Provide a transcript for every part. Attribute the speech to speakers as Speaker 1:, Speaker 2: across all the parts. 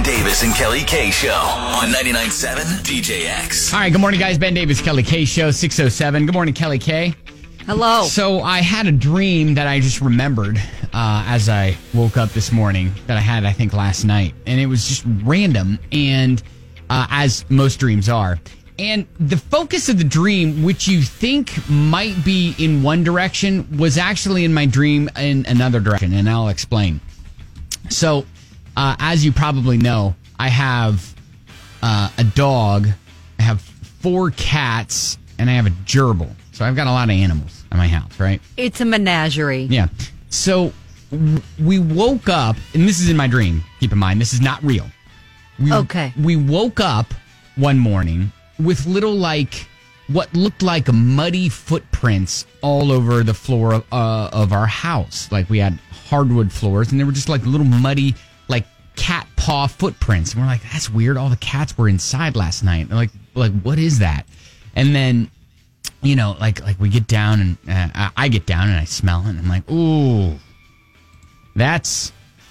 Speaker 1: Davis and Kelly K Show on 99.7 DJX.
Speaker 2: All right, good morning, guys. Ben Davis, Kelly K Show, 6:07. Good morning, Kelly K.
Speaker 3: Hello.
Speaker 2: So I had a dream that I just remembered as I woke up this morning that I had, I think, last night. And it was just random, and as most dreams are. And the focus of the dream, which you think might be in one direction, was actually in my dream in another direction, and I'll explain. So, as you probably know, I have a dog, I have 4 cats, and I have a gerbil. So I've got a lot of animals at my house, right?
Speaker 3: It's a menagerie.
Speaker 2: Yeah. So we woke up, and this is in my dream. Keep in mind, this is not real.
Speaker 3: Okay.
Speaker 2: We woke up one morning with little, like, what looked like muddy footprints all over the floor of our house. Like, we had hardwood floors, and they were just like little muddy, like, cat paw footprints. And we're like, that's weird. All the cats were inside last night. And like, what is that? And then, you know, like we get down, and I get down, and I smell it, and I'm like, ooh, those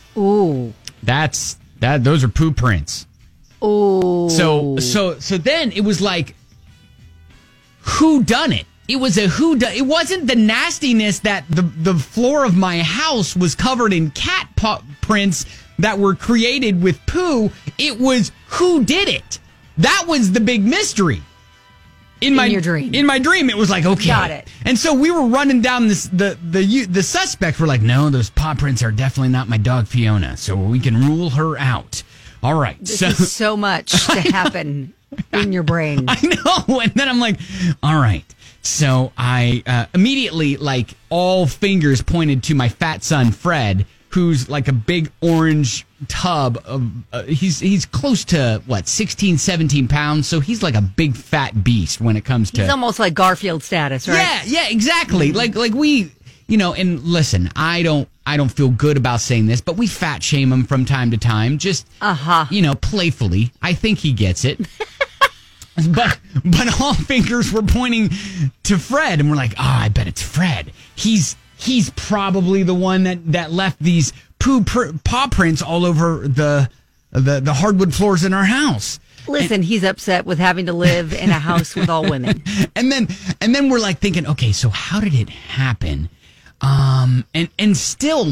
Speaker 2: are poo prints.
Speaker 3: Ooh.
Speaker 2: So then it was like, who done it? It was a who done. It wasn't the nastiness that the floor of my house was covered in cat paw prints that were created with poo. It was who did it. That was the big mystery. In your dream. In my dream, it was like, okay.
Speaker 3: Got it.
Speaker 2: And so we were running down the suspect. We're like, no, those paw prints are definitely not my dog Fiona, so we can rule her out. All right.
Speaker 3: This is so much to happen in your brain.
Speaker 2: I know. And then I'm like, all right. So I immediately, like, all fingers pointed to my fat son, Fred, who's like a big orange tub of, he's close to, 16, 17 pounds. So he's like a big fat beast when it comes to.
Speaker 3: He's almost like Garfield status, right?
Speaker 2: Yeah, exactly. Mm-hmm. Like we, you know, and listen, I don't feel good about saying this, but we fat shame him from time to time, just, you know, playfully. I think he gets it. But all fingers were pointing to Fred, and we're like, I bet it's Fred. He's probably the one that left these paw prints all over the hardwood floors in our house.
Speaker 3: Listen, he's upset with having to live in a house with all women.
Speaker 2: And then we're like thinking, okay, so how did it happen? And still,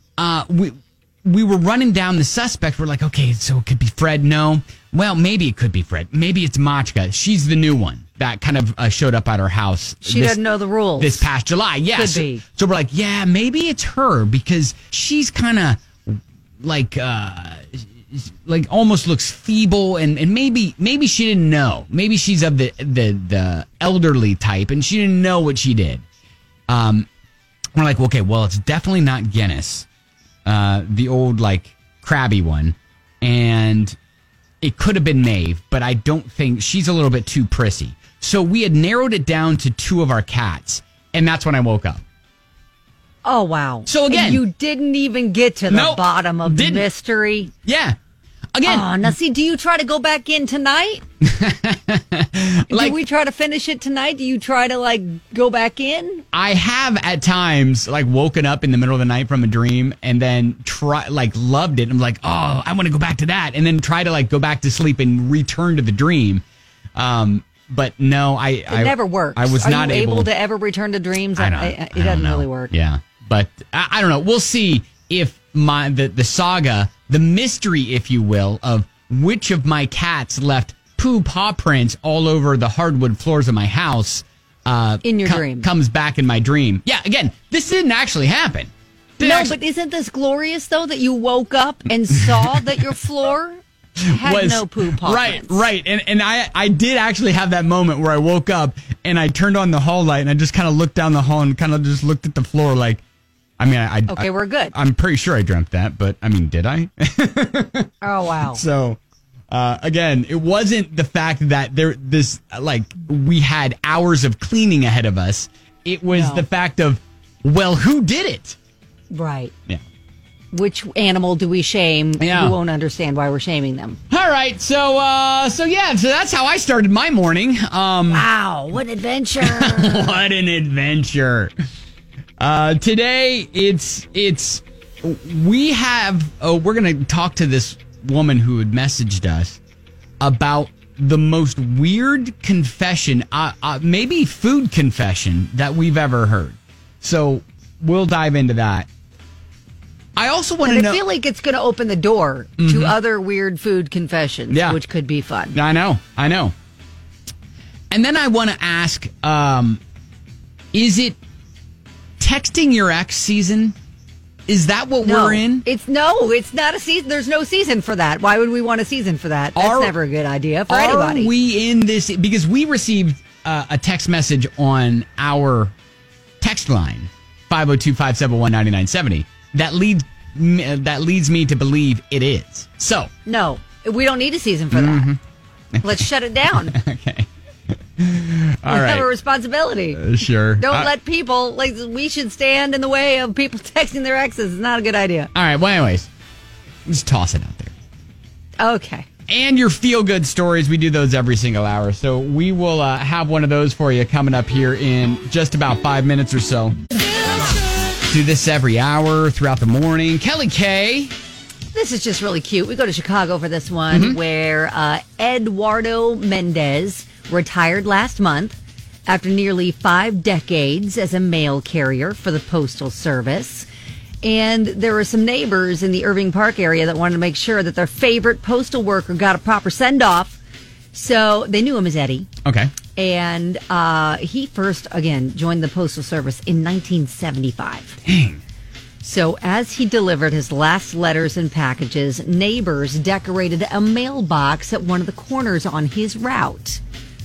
Speaker 2: we were running down the suspect. We're like, okay, so it could be Fred. No. Well, maybe it could be Fred. Maybe it's Machka. She's the new one that kind of showed up at our house.
Speaker 3: She doesn't know the rules.
Speaker 2: This past July. Yeah.
Speaker 3: Could be.
Speaker 2: So we're like, yeah, maybe it's her because she's kind of like almost looks feeble and maybe she didn't know. Maybe she's of the elderly type and she didn't know what she did. We're like, okay, well, it's definitely not Guinness, the old, like, crabby one. And it could have been Maeve, but I don't think she's a little bit too prissy. So we had narrowed it down to 2 of our cats, and that's when I woke up.
Speaker 3: Oh, wow.
Speaker 2: So again,
Speaker 3: and you didn't even get to the bottom of the mystery.
Speaker 2: Yeah. Again.
Speaker 3: Oh, now see, do you try to go back in tonight? Do we try to finish it tonight? Do you try to, like, go back in?
Speaker 2: I have at times, like, woken up in the middle of the night from a dream and then loved it. I'm like, oh, I want to go back to that. And then try to, like, go back to sleep and return to the dream. But no, it
Speaker 3: never works.
Speaker 2: I was not
Speaker 3: able to ever return to dreams. It doesn't really work.
Speaker 2: Yeah. But I don't know. We'll see if the saga, the mystery, if you will, of which of my cats left poo paw prints all over the hardwood floors of my house
Speaker 3: in your dream
Speaker 2: comes back in my dream. Yeah, again, this didn't actually happen.
Speaker 3: But isn't this glorious, though, that you woke up and saw that your floor had no poo paw prints?
Speaker 2: Right. And I did actually have that moment where I woke up and I turned on the hall light and I just kind of looked down the hall and kind of just looked at the floor like, I mean,
Speaker 3: okay, we're good.
Speaker 2: I'm pretty sure I dreamt that, but I mean, did I?
Speaker 3: Oh, wow.
Speaker 2: So, again, it wasn't the fact that we had hours of cleaning ahead of us. It was the fact of, well, who did it?
Speaker 3: Right.
Speaker 2: Yeah.
Speaker 3: Which animal do we shame?
Speaker 2: Yeah.
Speaker 3: You won't understand why we're shaming them.
Speaker 2: All right. So that's how I started my morning.
Speaker 3: Wow. What an adventure.
Speaker 2: What an adventure. Today we're going to talk to this woman who had messaged us about the most weird confession, maybe food confession that we've ever heard. So we'll dive into that. I also want to know.
Speaker 3: I feel like it's going to open the door to other weird food confessions, which could be fun.
Speaker 2: I know. And then I want to ask, is it texting your ex season? Is that what we're in?
Speaker 3: It's not a season. There's no season for that. Why would we want a season for that? That's never a good idea for anybody.
Speaker 2: Are we in this? Because we received a text message on our text line, 502-571-9970, that leads me to believe it is. So.
Speaker 3: No, we don't need a season for that. Let's shut it down.
Speaker 2: Okay.
Speaker 3: All right. Have a responsibility.
Speaker 2: Sure.
Speaker 3: Don't let people, we should stand in the way of people texting their exes. It's not a good idea.
Speaker 2: All right. Well, anyways, just toss it out there.
Speaker 3: Okay.
Speaker 2: And your feel-good stories. We do those every single hour. So we will have one of those for you coming up here in just about 5 minutes or so. Do this every hour throughout the morning. Kelly K.
Speaker 3: This is just really cute. We go to Chicago for this one where Eduardo Mendez retired last month after nearly 5 decades as a mail carrier for the Postal Service. And there were some neighbors in the Irving Park area that wanted to make sure that their favorite postal worker got a proper send-off. So they knew him as Eddie.
Speaker 2: Okay.
Speaker 3: And he first, again, joined the Postal Service in 1975.
Speaker 2: Dang.
Speaker 3: So as he delivered his last letters and packages, neighbors decorated a mailbox at one of the corners on his route.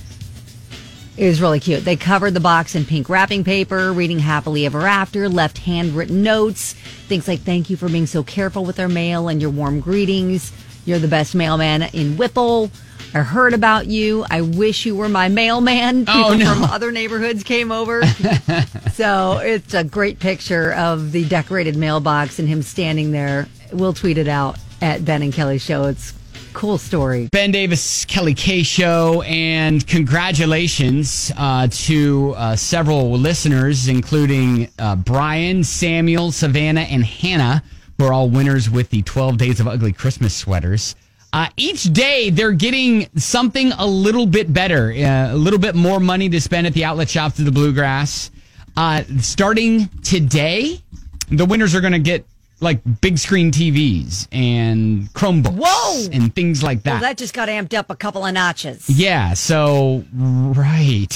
Speaker 3: It was really cute. They covered the box in pink wrapping paper, reading happily ever after, left handwritten notes, things like thank you for being so careful with our mail and your warm greetings. You're the best mailman in Whipple. I heard about you. I wish you were my mailman. People from other neighborhoods came over. So it's a great picture of the decorated mailbox and him standing there. We'll tweet it out at Ben and Kelly Show. It's a cool story.
Speaker 2: Ben Davis, Kelly K Show, and congratulations to several listeners, including Brian, Samuel, Savannah, and Hannah, who are all winners with the 12 Days of Ugly Christmas sweaters. Each day, they're getting something a little bit better, a little bit more money to spend at the outlet shops of the Bluegrass. Starting today, the winners are going to get like big screen TVs and Chromebooks and things like that.
Speaker 3: Well, that just got amped up a couple of notches.
Speaker 2: Yeah, so, right.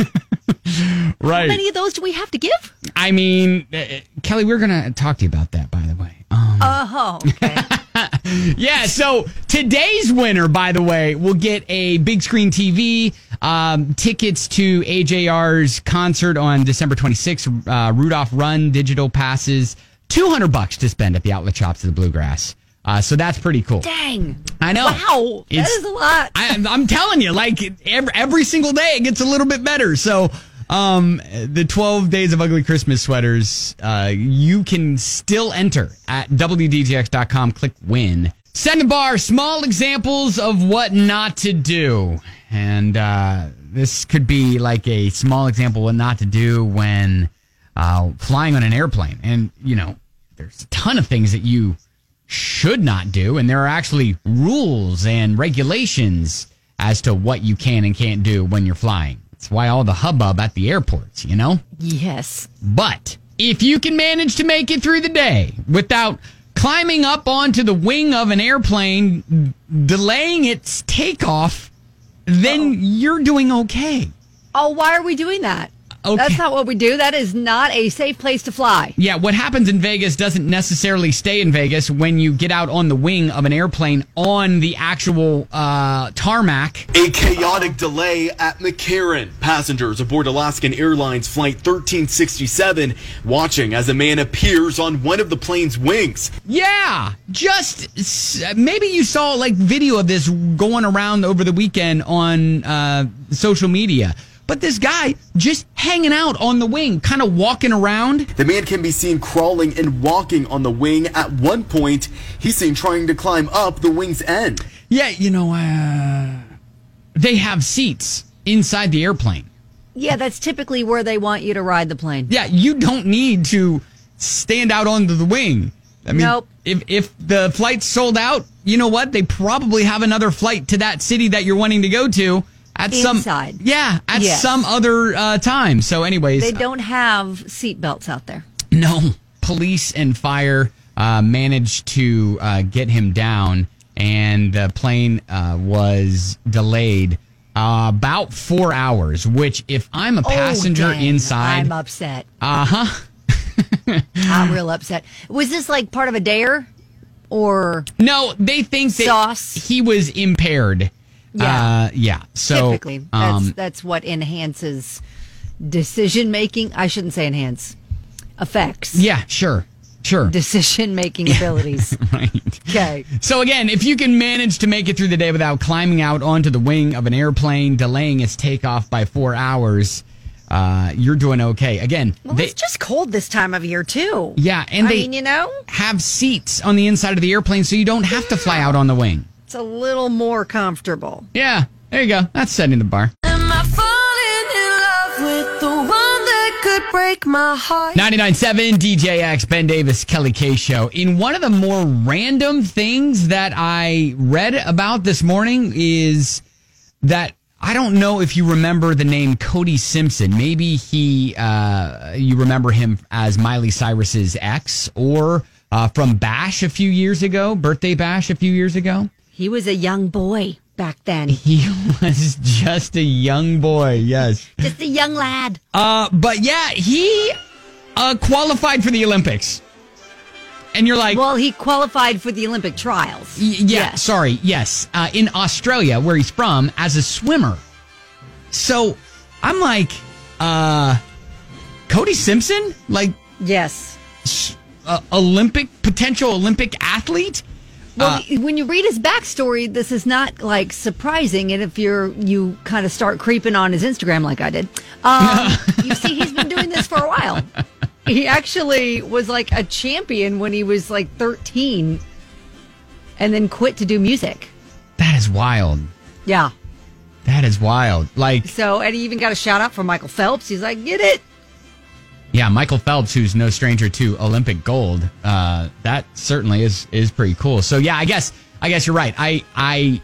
Speaker 2: Right.
Speaker 3: How many of those do we have to give?
Speaker 2: I mean, Kelly, we're going to talk to you about that, by the way.
Speaker 3: Okay.
Speaker 2: Yeah, so today's winner, by the way, will get a big screen TV, tickets to AJR's concert on December 26th, Rudolph Run, digital passes, $200 to spend at the outlet shops of the Bluegrass. So that's pretty cool.
Speaker 3: Dang.
Speaker 2: I know.
Speaker 3: Wow. That is a lot.
Speaker 2: I'm telling you, like every single day it gets a little bit better. So the 12 Days of Ugly Christmas sweaters, you can still enter at WDGX.com. Click win. Second bar, small examples of what not to do. And this could be like a small example of what not to do when flying on an airplane. And, you know, there's a ton of things that you should not do. And there are actually rules and regulations as to what you can and can't do when you're flying. That's why all the hubbub at the airports, you know?
Speaker 3: Yes.
Speaker 2: But if you can manage to make it through the day without climbing up onto the wing of an airplane, delaying its takeoff, then you're doing okay.
Speaker 3: Oh, why are we doing that?
Speaker 2: Okay.
Speaker 3: That's not what we do. That is not a safe place to fly.
Speaker 2: Yeah, what happens in Vegas doesn't necessarily stay in Vegas when you get out on the wing of an airplane on the actual tarmac.
Speaker 4: A chaotic delay at McCarran. Passengers aboard Alaskan Airlines Flight 1367 watching as a man appears on one of the plane's wings.
Speaker 2: Yeah, just maybe you saw like video of this going around over the weekend on social media. But this guy just hanging out on the wing, kind of walking around.
Speaker 4: The man can be seen crawling and walking on the wing. At one point, he's seen trying to climb up the wing's end.
Speaker 2: Yeah, you know, they have seats inside the airplane.
Speaker 3: Yeah, that's typically where they want you to ride the plane.
Speaker 2: Yeah, you don't need to stand out onto the wing. I mean,
Speaker 3: Nope.
Speaker 2: if the flight's sold out, you know what? They probably have another flight to that city that you're wanting to go to at
Speaker 3: Inside.
Speaker 2: some other time. So anyways,
Speaker 3: They don't have seatbelts out there.
Speaker 2: no, police and fire managed to get him down, and the plane was delayed about 4 hours, which if I'm a passenger
Speaker 3: dang.
Speaker 2: inside,
Speaker 3: I'm upset.
Speaker 2: uh-huh.
Speaker 3: I'm real upset. Was this like part of a dare or
Speaker 2: No, they think that
Speaker 3: Sauce.
Speaker 2: he was impaired.
Speaker 3: Yeah.
Speaker 2: So
Speaker 3: typically that's what enhances decision making? I shouldn't say enhance. Affects.
Speaker 2: yeah, sure.
Speaker 3: Decision making abilities.
Speaker 2: Right.
Speaker 3: Okay.
Speaker 2: So again, if you can manage to make it through the day without climbing out onto the wing of an airplane, delaying its takeoff by 4 hours, you're doing okay. Again,
Speaker 3: Well, it's just cold this time of year too.
Speaker 2: yeah, and
Speaker 3: I mean,
Speaker 2: have seats on the inside of the airplane so you don't have to fly out on the wing.
Speaker 3: it's a little more comfortable.
Speaker 2: Yeah, there you go. That's setting the bar.
Speaker 5: Am I falling in love with the one that could break my heart?
Speaker 2: 99.7 DJX, Ben Davis, Kelly K Show. In one of the more random things that I read about this morning is that I don't know if you remember the name Cody Simpson. Maybe you remember him as Miley Cyrus's ex, or from Bash a few years ago, Birthday Bash a few years ago.
Speaker 3: He was a young boy back then.
Speaker 2: He was just a young boy, yes.
Speaker 3: Just a young lad.
Speaker 2: But yeah, he qualified for the Olympics. And you're like,
Speaker 3: Well, he qualified for the Olympic trials. Yes.
Speaker 2: in Australia, where he's from, as a swimmer. So I'm like, Cody Simpson? Like,
Speaker 3: Yes.
Speaker 2: potential Olympic athlete?
Speaker 3: Well, when you read his backstory, this is not like surprising. And if you kind of start creeping on his Instagram like I did, you see he's been doing this for a while. He actually was like a champion when he was like 13 and then quit to do music.
Speaker 2: That is wild.
Speaker 3: Yeah.
Speaker 2: That is wild. Like,
Speaker 3: So, and he even got a shout out from Michael Phelps. He's like, get it.
Speaker 2: yeah, Michael Phelps, who's no stranger to Olympic gold. That certainly is pretty cool. So yeah, I guess you're right. I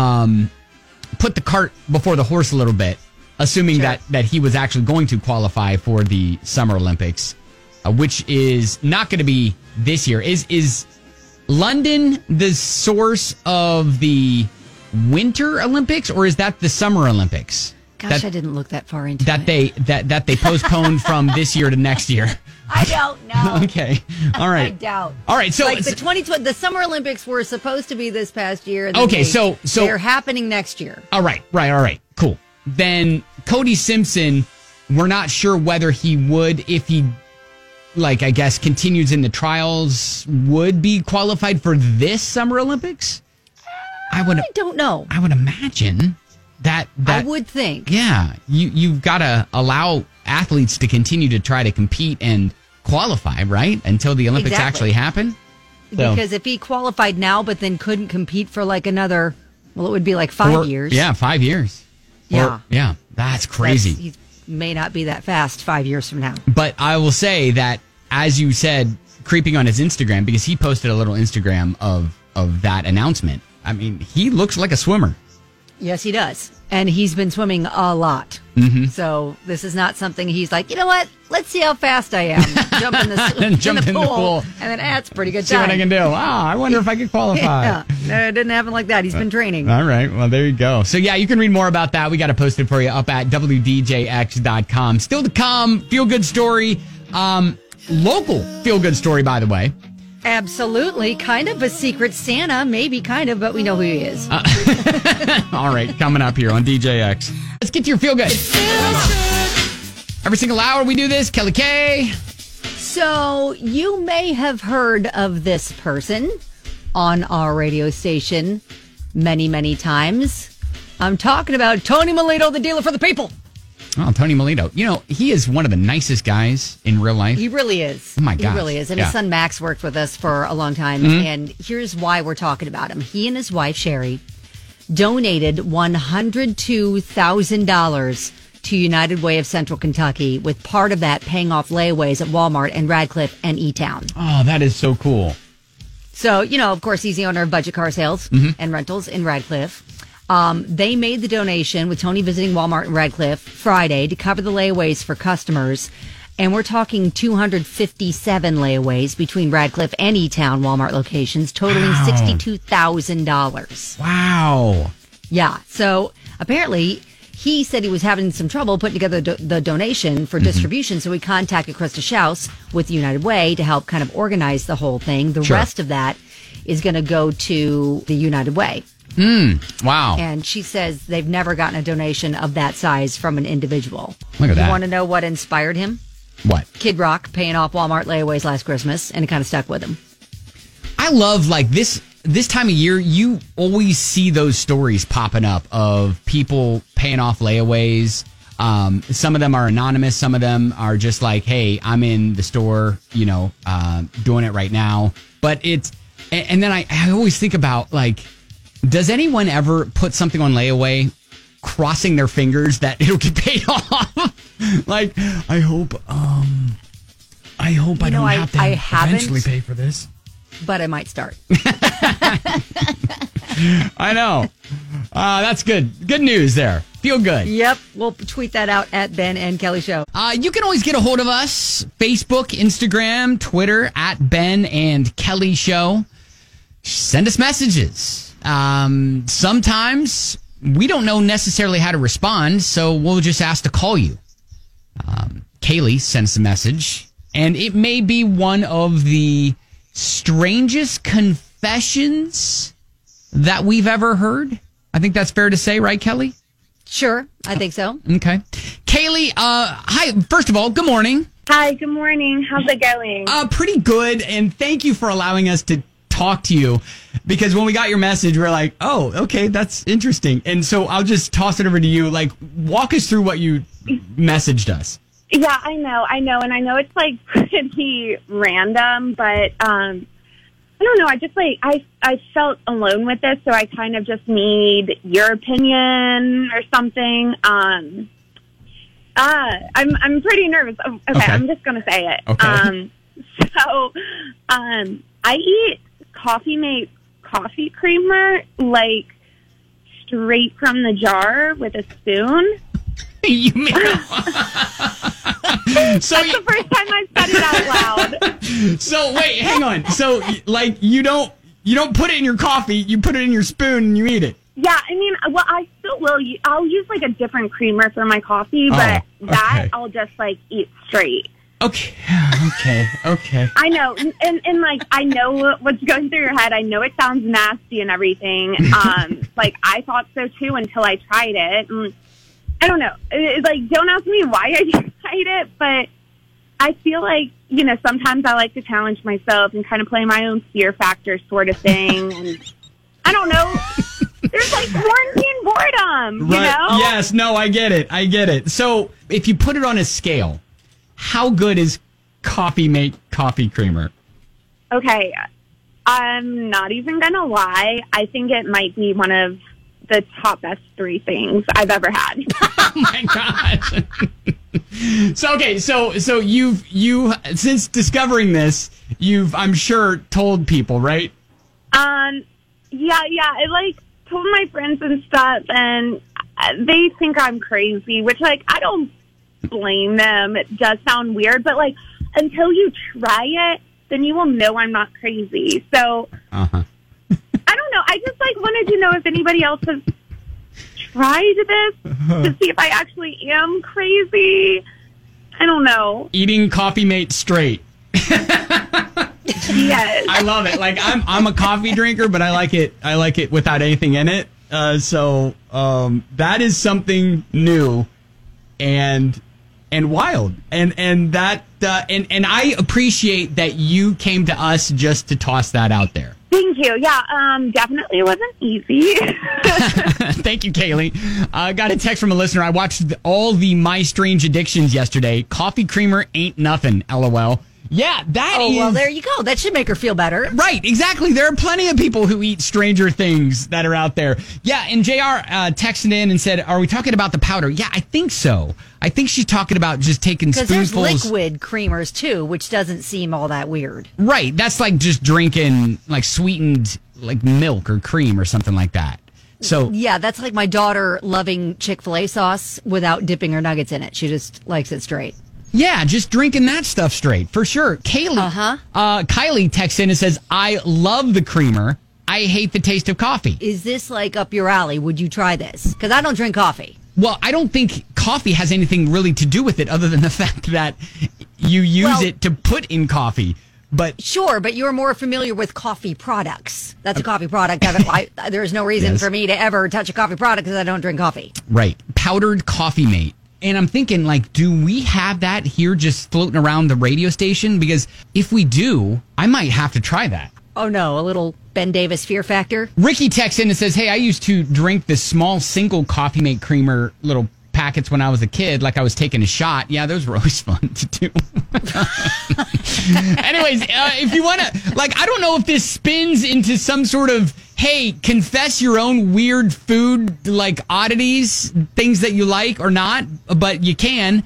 Speaker 2: put the cart before the horse a little bit, assuming
Speaker 3: Sure.
Speaker 2: that he was actually going to qualify for the Summer Olympics, which is not going to be this year. Is London the source of the Winter Olympics, or is that the Summer Olympics?
Speaker 3: Gosh, I didn't look that far into
Speaker 2: that
Speaker 3: it.
Speaker 2: they postponed from this year to next year.
Speaker 3: I don't know.
Speaker 2: Okay. All right.
Speaker 3: I doubt.
Speaker 2: All right. So
Speaker 3: like the 2020, the Summer Olympics were supposed to be this past year. and then
Speaker 2: Okay, so
Speaker 3: they're happening next year.
Speaker 2: all right. Cool. Then Cody Simpson, we're not sure whether he would, if he, like, I guess, continues in the trials, would be qualified for this Summer Olympics. I
Speaker 3: don't know.
Speaker 2: I would imagine that
Speaker 3: I would think.
Speaker 2: Yeah, you've got to allow athletes to continue to try to compete and qualify, right? Until the Olympics
Speaker 3: Exactly.
Speaker 2: actually happen. So-
Speaker 3: Because if he qualified now, but then couldn't compete for like another, well, it would be like 5 years.
Speaker 2: Yeah, 5 years.
Speaker 3: Yeah.
Speaker 2: Yeah, that's crazy.
Speaker 3: He may not be that fast 5 years from now.
Speaker 2: But I will say that, as you said, creeping on his Instagram, because he posted a little Instagram of that announcement. I mean, he looks like a swimmer.
Speaker 3: Yes, he does. And he's been swimming a lot.
Speaker 2: Mm-hmm.
Speaker 3: So this is not something he's like, you know what? Let's see how fast I am. Jump in
Speaker 2: Jump in the pool.
Speaker 3: And then, that's pretty good
Speaker 2: See
Speaker 3: time.
Speaker 2: what I can do. Wow, I wonder if I could qualify.
Speaker 3: Yeah. No, it didn't happen like that. He's been training.
Speaker 2: All right. Well, there you go. So, yeah, you can read more about that. We got to post it for you up at WDJX.com. Still to come, feel good story. Local feel good story, by the way.
Speaker 3: Absolutely. Kind of a secret Santa. Maybe kind of, but we know who he is.
Speaker 2: All right. Coming up here on DJX. Let's get to your feel good. Every single hour we do this. Kelly K.
Speaker 3: So you may have heard of this person on our radio station many, many times. I'm talking about Tony Melito, the dealer for the people.
Speaker 2: Oh, Tony Melito. You know, he is one of the nicest guys in real life.
Speaker 3: He really is.
Speaker 2: Oh, my gosh.
Speaker 3: He really is. And
Speaker 2: Yeah.
Speaker 3: his son Max worked with us for a long time.
Speaker 2: Mm-hmm.
Speaker 3: And here's why we're talking about him. He and his wife, Sherry, donated $102,000 to United Way of Central Kentucky, with part of that paying off layaways at Walmart and Radcliffe and E-Town.
Speaker 2: Oh, that is so cool.
Speaker 3: So, of course, he's the owner of Budget Car Sales and Rentals in Radcliffe. They made the donation with Tony visiting Walmart in Radcliffe Friday to cover the layaways for customers. And we're talking 257 layaways between Radcliffe and E-Town Walmart locations, totaling $62,000.
Speaker 2: Wow.
Speaker 3: Yeah. So apparently he said he was having some trouble putting together the donation for distribution. So we contacted Krista Schaus with United Way to help kind of organize the whole thing. The rest of that is going to go to the United Way.
Speaker 2: Wow.
Speaker 3: And she says they've never gotten a donation of that size from an individual.
Speaker 2: Look at that.
Speaker 3: You want to know what inspired him?
Speaker 2: What?
Speaker 3: Kid Rock paying off Walmart layaways last Christmas, and it kind of stuck with him.
Speaker 2: I love, like, this time of year, you always see those stories popping up of people paying off layaways. Some of them are anonymous. Some of them are just like, hey, I'm in the store, doing it right now. But and then I always think about, like, does anyone ever put something on layaway crossing their fingers that it'll get paid off? Like, I hope I don't have to eventually pay for this.
Speaker 3: But I might start.
Speaker 2: I know. That's good. Good news there. Feel good.
Speaker 3: Yep. We'll tweet that out at Ben and Kelly Show.
Speaker 2: You can always get a hold of us. Facebook, Instagram, Twitter, at Ben and Kelly Show. Send us messages. Sometimes we don't know necessarily how to respond, so we'll just ask to call you. Kaylee sends a message, and it may be one of the strangest confessions that we've ever heard. I think that's fair to say, right, Kelly?
Speaker 3: Sure, I think so.
Speaker 2: Okay. Kaylee, hi. First of all, good morning.
Speaker 6: Hi, good morning. How's it going?
Speaker 2: Pretty good, and thank you for allowing us to talk to you, because when we got your message, we're like, oh, okay, that's interesting. And so I'll just toss it over to you. Like, walk us through what you messaged us.
Speaker 6: Yeah, I know. And I know it's like pretty random, but I don't know. I just I felt alone with this, so I kind of just need your opinion or something. I'm pretty nervous. Okay. I'm just gonna say it.
Speaker 2: Okay.
Speaker 6: I eat Coffee Mate coffee creamer like straight from the jar with a spoon.
Speaker 2: You mean?
Speaker 6: That's the first time I've said it out loud.
Speaker 2: So wait, hang on. So like you don't put it in your coffee, you put it in your spoon and you eat it.
Speaker 6: Yeah, I mean, well, I still will. I'll use like a different creamer for my coffee, but that I'll just like eat straight.
Speaker 2: Okay.
Speaker 6: I know, and like I know what's going through your head. I know it sounds nasty and everything. Like I thought so too until I tried it. And I don't know. Like, don't ask me why I tried it, but I feel like sometimes I like to challenge myself and kind of play my own fear factor sort of thing. And I don't know. There's like quarantine boredom, you know?
Speaker 2: Yes. No, I get it. So if you put it on a scale, how good is Coffee Mate coffee creamer?
Speaker 6: Okay, I'm not even going to lie. I think it might be one of the top best 3 things I've ever had.
Speaker 2: Oh my gosh. So you've since discovering this, you've, I'm sure, told people, right?
Speaker 6: Yeah. I like told my friends and stuff, and they think I'm crazy, which like I don't blame them. It does sound weird, but like until you try it, then you will know I'm not crazy. So I don't know. I just like wanted to know if anybody else has tried this to see if I actually am crazy. I don't know.
Speaker 2: Eating Coffee Mate straight.
Speaker 6: Yes.
Speaker 2: I love it. Like I'm a coffee drinker, but I like it without anything in it. So that is something new and wild. And that and I appreciate that you came to us just to toss that out there.
Speaker 6: Thank you. Yeah, definitely wasn't easy.
Speaker 2: Thank you, Kaylee. I got a text from a listener. I watched all the My Strange Addictions yesterday. Coffee creamer ain't nothing, LOL. Yeah, that
Speaker 3: Oh,
Speaker 2: is...
Speaker 3: well, there you go. That should make her feel better.
Speaker 2: Right, exactly. There are plenty of people who eat stranger things that are out there. Yeah, and JR texted in and said, are we talking about the powder? Yeah, I think so. I think she's talking about just taking
Speaker 3: Because there's
Speaker 2: spoonfuls.
Speaker 3: liquid creamers, too, which doesn't seem all that weird.
Speaker 2: Right, that's like just drinking like sweetened like milk or cream or something like that. So
Speaker 3: Yeah, that's like my daughter loving Chick-fil-A sauce without dipping her nuggets in it. She just likes it straight.
Speaker 2: yeah, just drinking that stuff straight for sure. Kylie texts in and says, I love the creamer. I hate the taste of coffee.
Speaker 3: Is this like up your alley? Would you try this? Because I don't drink coffee.
Speaker 2: Well, I don't think coffee has anything really to do with it other than the fact that you use it to put in coffee. But
Speaker 3: Sure, but you're more familiar with coffee products. That's a coffee product. There's no reason for me to ever touch a coffee product because I don't drink coffee.
Speaker 2: right, powdered Coffee Mate. And I'm thinking, like, do we have that here just floating around the radio station? Because if we do, I might have to try that.
Speaker 3: Oh, no, a little Ben Davis fear factor.
Speaker 2: Ricky texts in and says, hey, I used to drink the small single Coffee Mate creamer little packets when I was a kid, like I was taking a shot. Yeah, those were always fun to do. Anyways, if you want to, like, I don't know if this spins into some sort of, hey, confess your own weird food, like oddities, things that you like or not, but you can.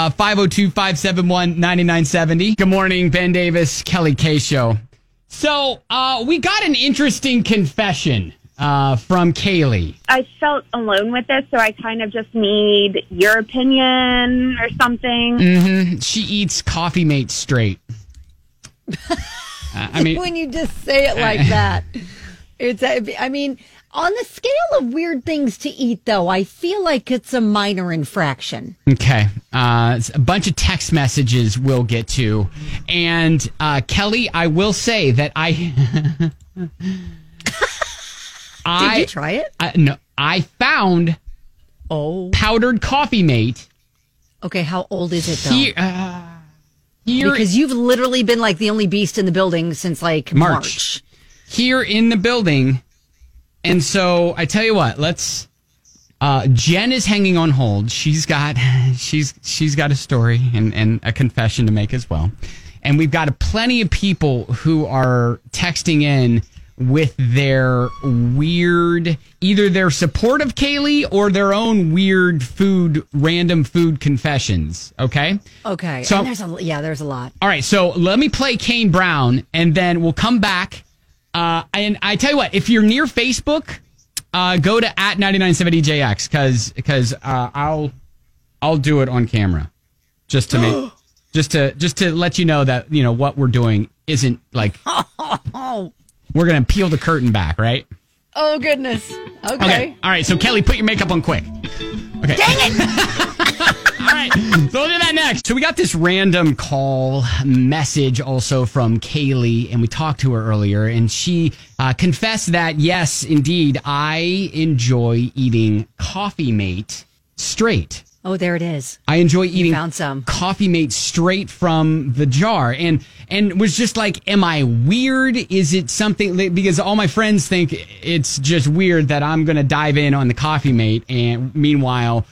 Speaker 2: 502-571-9970. Good morning, Ben Davis, Kelly K Show. So we got an interesting confession from Kaylee.
Speaker 6: I felt alone with this, so I kind of just need your opinion or something.
Speaker 2: She eats Coffee Mate straight. I mean,
Speaker 3: When you just say it like that, I mean, on the scale of weird things to eat, though, I feel like it's a minor infraction.
Speaker 2: okay. It's a bunch of text messages we'll get to. And Kelly, I will say that
Speaker 3: Did you try it?
Speaker 2: No, I found
Speaker 3: Oh.
Speaker 2: powdered Coffee Mate
Speaker 3: Okay, how old is it, though?
Speaker 2: here
Speaker 3: Because you've literally been like the only beast in the building since like March.
Speaker 2: here in the building. And so I tell you what, let's Jen is hanging on hold. She's got a story and a confession to make as well. And we've got plenty of people who are texting in with their weird, either their support of Kaylee or their own weird random food confessions. Okay?
Speaker 3: Okay.
Speaker 2: So-
Speaker 3: And there's a lot.
Speaker 2: All right, so let me play Kane Brown, and then we'll come back. And I tell you what, if you're near Facebook, go to @9970JX because I'll do it on camera, just to make just to let you know that what we're doing isn't like we're gonna peel the curtain back, right?
Speaker 3: Oh, goodness. Okay.
Speaker 2: All right. So Kelly, put your makeup on quick. Okay.
Speaker 3: Dang it!
Speaker 2: All right, so we'll do that next. So we got this random call message also from Kaylee, and we talked to her earlier, and she confessed that, yes, indeed, I enjoy eating Coffee Mate straight.
Speaker 3: Oh, there it is.
Speaker 2: I enjoy eating
Speaker 3: found some.
Speaker 2: Coffee Mate straight from the jar, and was just like, am I weird? Is it something, because all my friends think it's just weird that I'm going to dive in on the Coffee Mate, and meanwhile,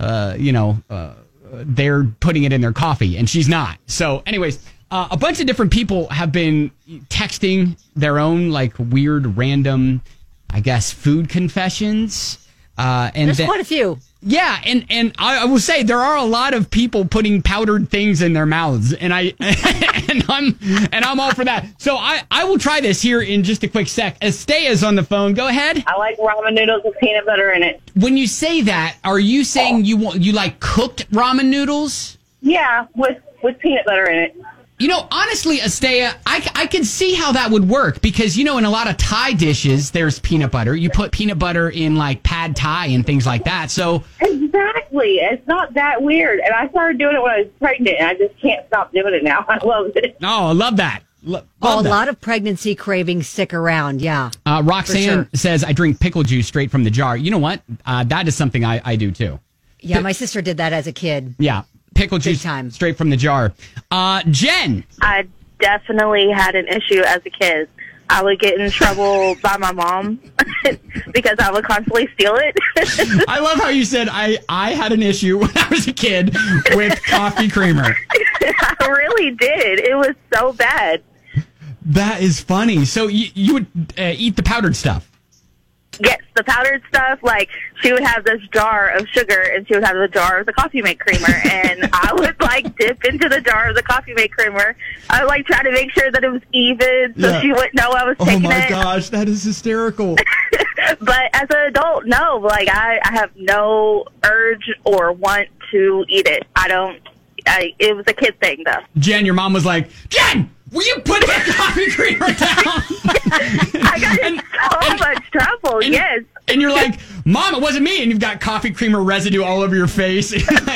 Speaker 2: they're putting it in their coffee, and she's not. So anyways, a bunch of different people have been texting their own like weird, random, I guess, food confessions. And
Speaker 3: There's quite a few.
Speaker 2: Yeah, and I will say there are a lot of people putting powdered things in their mouths, and I'm all for that. So I will try this here in just a quick sec. Estea's on the phone. Go ahead.
Speaker 7: I like ramen noodles with peanut butter in it.
Speaker 2: When you say that, are you saying you like cooked ramen noodles?
Speaker 7: Yeah, with peanut butter in it.
Speaker 2: Honestly, Estea, I can see how that would work because, in a lot of Thai dishes, there's peanut butter. You put peanut butter in like pad Thai and things like that. So
Speaker 7: Exactly. It's not that weird. And I started doing it when I was pregnant, and I just can't stop doing it now. I love it.
Speaker 2: Oh, I love that.
Speaker 3: A lot of pregnancy cravings stick around, yeah.
Speaker 2: Roxanne says, I drink pickle juice straight from the jar. You know what? That is something I do too.
Speaker 3: Yeah, my sister did that as a kid.
Speaker 2: Yeah. Pickle juice straight from the jar. Jen.
Speaker 8: I definitely had an issue as a kid. I would get in trouble by my mom because I would constantly steal it.
Speaker 2: I love how you said I had an issue when I was a kid with coffee creamer.
Speaker 8: I really did. It was so bad.
Speaker 2: That is funny. So you would eat the powdered stuff?
Speaker 8: Yes, the powdered stuff. Like, she would have this jar of sugar, and she would have the jar of the Coffee Mate creamer, and I would, like, dip into the jar of the Coffee Mate creamer. I would, like, try to make sure that it was even so she wouldn't know I was taking it.
Speaker 2: Oh, my gosh, that is hysterical.
Speaker 8: But as an adult, no. Like, I have no urge or want to eat it. It was a kid thing, though.
Speaker 2: Jen, your mom was like, Jen, will you put that coffee creamer down?
Speaker 8: I got in so much trouble, yes.
Speaker 2: And you're like, Mom, it wasn't me. And you've got coffee creamer residue all over your face.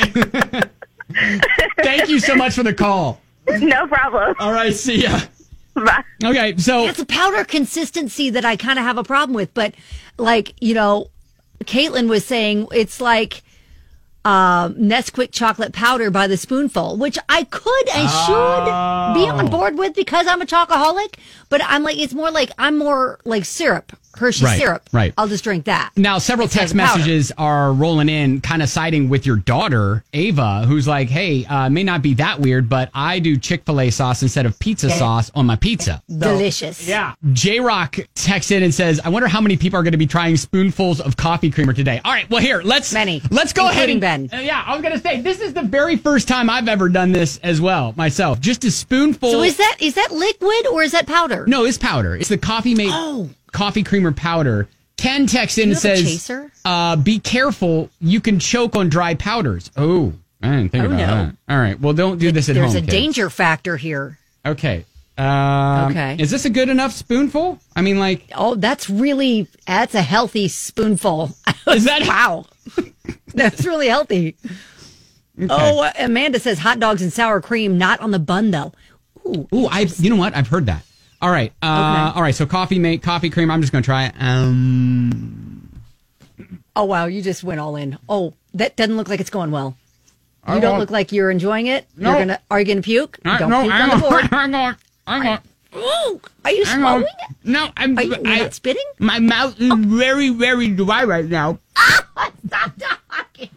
Speaker 2: Thank you so much for the call.
Speaker 8: No problem.
Speaker 2: All right, see ya.
Speaker 8: Bye.
Speaker 2: Okay, so
Speaker 3: it's a powder consistency that I kind of have a problem with. But, like, you know, Caitlin was saying it's like Nesquik chocolate powder by the spoonful, which I could and should be on board with because I'm a chocoholic. But I'm like, it's more like I'm more like syrup. Hershey syrup.
Speaker 2: Right.
Speaker 3: I'll just drink that.
Speaker 2: Now, several text messages are rolling in, kind of siding with your daughter, Ava, who's like, hey, may not be that weird, but I do Chick-fil-A sauce instead of pizza sauce on my pizza.
Speaker 3: Delicious.
Speaker 2: Yeah. J-Rock texts in and says, I wonder how many people are going to be trying spoonfuls of coffee creamer today. All right, well, here, let's go ahead and
Speaker 3: Ben.
Speaker 2: Yeah, I was going to say, this is the very first time I've ever done this as well, myself. Just a spoonful.
Speaker 3: So is that liquid or is that powder?
Speaker 2: No, it's powder. It's the Coffee Mate coffee creamer powder. Ken texts in and says,
Speaker 3: chaser?
Speaker 2: Be careful, you can choke on dry powders. Oh, I didn't think about that. All right, well, don't do this at home,
Speaker 3: There's a
Speaker 2: kids.
Speaker 3: danger factor here.
Speaker 2: Okay. Is this a good enough spoonful? I mean, like...
Speaker 3: Oh, that's a healthy spoonful.
Speaker 2: Is that...
Speaker 3: Wow. That's really healthy. Okay. Oh, Amanda says hot dogs and sour cream, not on the bun, though.
Speaker 2: Ooh, you know what? I've heard that. All right. All right, so Coffee Mate, coffee cream. I'm just going to try it.
Speaker 3: Oh, wow, you just went all in. Oh, that doesn't look like it's going well. You don't look like you're enjoying it.
Speaker 2: No.
Speaker 3: Are you going to puke? Don't puke on the board. Hang on. Ooh, are you swallowing it?
Speaker 2: No,
Speaker 3: Are you not spitting?
Speaker 2: My mouth is very, very dry right now.
Speaker 3: Stop talking.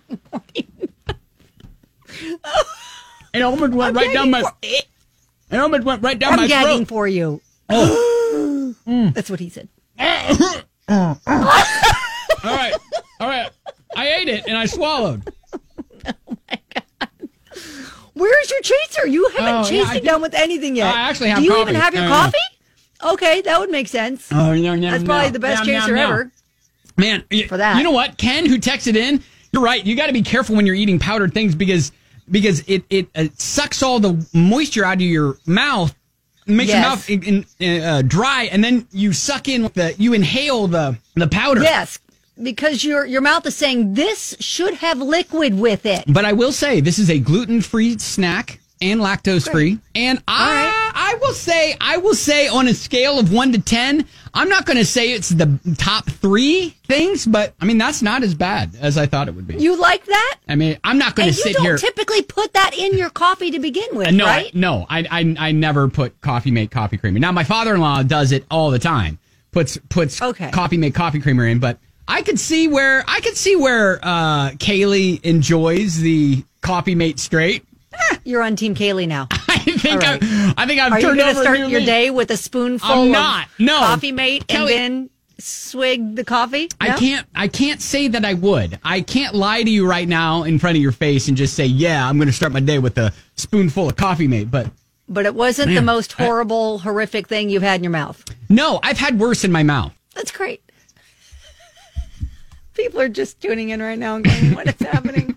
Speaker 2: It almost went right down my... It almost went right down my throat.
Speaker 3: I'm gagging for you. Oh. That's what he said.
Speaker 2: All right. I ate it and I swallowed.
Speaker 3: Oh my God. Where's your chaser? You haven't chased it down with anything yet.
Speaker 2: I actually have
Speaker 3: Do you
Speaker 2: coffee.
Speaker 3: even have your coffee? Okay, that would make sense.
Speaker 2: Oh, no.
Speaker 3: That's probably the best chaser ever.
Speaker 2: Man,
Speaker 3: for that.
Speaker 2: You know what? Ken, who texted in, you're right. You got to be careful when you're eating powdered things because it sucks all the moisture out of your mouth, makes your mouth dry, and then you suck in you inhale the powder.
Speaker 3: Yes, because your mouth is saying this should have liquid with it.
Speaker 2: But I will say this is a gluten-free snack and lactose-free, and I will say on a scale of 1 to 10, I'm not going to say it's the top 3 things, but I mean that's not as bad as I thought it would be.
Speaker 3: You like that?
Speaker 2: I mean, I'm not going to sit here.
Speaker 3: You don't typically put that in your coffee to begin with,
Speaker 2: no,
Speaker 3: right?
Speaker 2: I never put Coffee Mate coffee creamer. Now my father-in-law does it all the time. Puts Coffee Mate coffee creamer in, but I could see where Kaylee enjoys the Coffee Mate straight.
Speaker 3: You're on Team Kaylee now.
Speaker 2: I think I've
Speaker 3: Are
Speaker 2: turned
Speaker 3: you going
Speaker 2: over
Speaker 3: to start
Speaker 2: a new
Speaker 3: your
Speaker 2: leaf.
Speaker 3: day with a spoonful
Speaker 2: I'm not. No.
Speaker 3: Coffee Mate
Speaker 2: Kelly,
Speaker 3: and then swig the coffee? No?
Speaker 2: I can't say that I would. I can't lie to you right now in front of your face and just say, yeah, I'm going to start my day with a spoonful of Coffee Mate, but
Speaker 3: it wasn't the most horrible, horrific thing you've had in your mouth.
Speaker 2: No, I've had worse in my mouth.
Speaker 3: That's great. People are just tuning in right now and going, what is happening?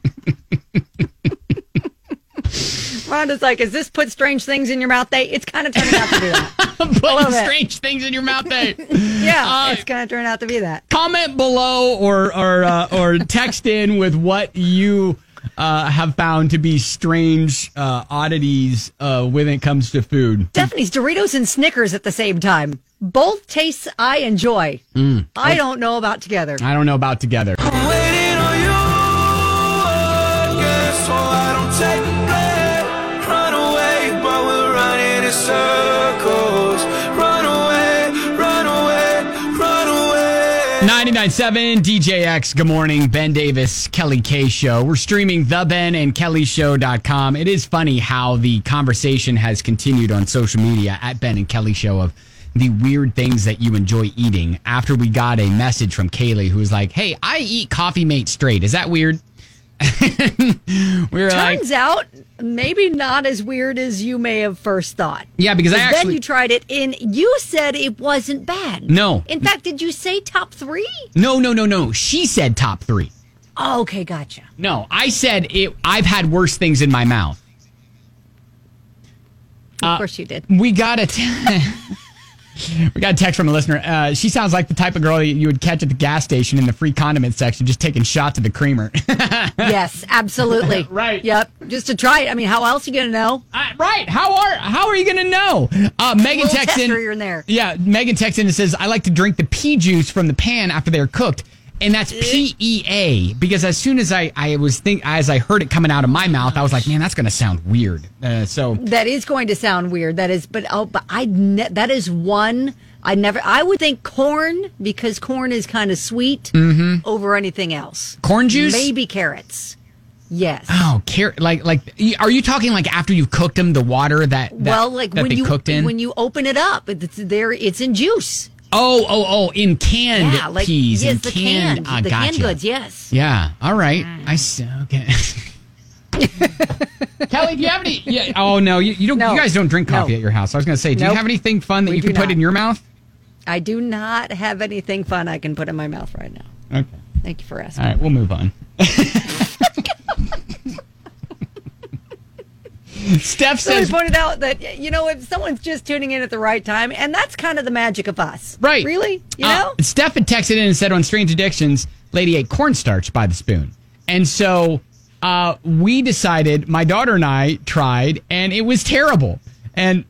Speaker 3: Rhonda's like, is this put strange things in your mouth day? It's kind of turning out to be that.
Speaker 2: Putting strange things in your mouth day.
Speaker 3: Yeah, it's going to turn out to be that.
Speaker 2: Comment below or text in with what you have found to be strange oddities when it comes to food.
Speaker 3: Stephanie's Doritos and Snickers at the same time. Both tastes I enjoy. I don't know about together.
Speaker 2: I don't know about together.
Speaker 5: I'm waiting on you, I guess, so I don't take the blame. Run away, but we're running in circles. Run away, run away, run away.
Speaker 2: 99.7 DJX. Good morning. Ben Davis, Kelly K Show. We're streaming thebenandkellyshow.com. It is funny how the conversation has continued on social media at Ben and Kelly Show of the weird things that you enjoy eating after we got a message from Kaylee who was like, hey, I eat Coffee Mate straight. Is that weird?
Speaker 3: Turns out maybe not as weird as you may have first thought.
Speaker 2: Yeah, because
Speaker 3: then you tried it and you said it wasn't bad.
Speaker 2: No.
Speaker 3: In fact, did you say top 3?
Speaker 2: No. She said top 3.
Speaker 3: Oh, okay, gotcha.
Speaker 2: No, I said I've had worse things in my mouth.
Speaker 3: Of course you did.
Speaker 2: We got a text from a listener. She sounds like the type of girl you would catch at the gas station in the free condiment section, just taking shots of the creamer.
Speaker 3: Yes, absolutely.
Speaker 2: Right.
Speaker 3: Yep. Just to try it. I mean, how else are you going to know?
Speaker 2: Right. How are you going to know? Megan texts in.
Speaker 3: Here and there.
Speaker 2: Yeah, Megan texts in and says, I like to drink the pea juice from the pan after they're cooked. And that's PEA, because as soon as I heard it coming out of my mouth, I was like, man, that's going to sound weird. So
Speaker 3: that is going to sound weird. That is, that is one I would think corn, because corn is kind of sweet over anything else.
Speaker 2: Corn juice,
Speaker 3: maybe carrots. Yes.
Speaker 2: Oh, carrot! Like, are you talking like after you've cooked them, the water that
Speaker 3: when
Speaker 2: they cooked in?
Speaker 3: When you open it up, it's in juice.
Speaker 2: Oh, in canned peas.
Speaker 3: Yes,
Speaker 2: in
Speaker 3: the
Speaker 2: canned.
Speaker 3: canned
Speaker 2: Gotcha.
Speaker 3: goods, yes.
Speaker 2: Yeah, all right. Okay. Kelly, do you have any? Yeah. Oh, no, you don't.
Speaker 3: No.
Speaker 2: You guys don't drink coffee at your house. I was going to say, do you have anything fun that you can put in your mouth?
Speaker 3: I do not have anything fun I can put in my mouth right now.
Speaker 2: Okay.
Speaker 3: Thank you for asking.
Speaker 2: All right, we'll move on. Steph says,
Speaker 3: pointed out that, if someone's just tuning in at the right time, and that's kind of the magic of us.
Speaker 2: Right.
Speaker 3: Really? You know?
Speaker 2: Steph had texted in and said on Strange Addictions, lady ate cornstarch by the spoon. And so we decided, my daughter and I tried, and it was terrible. And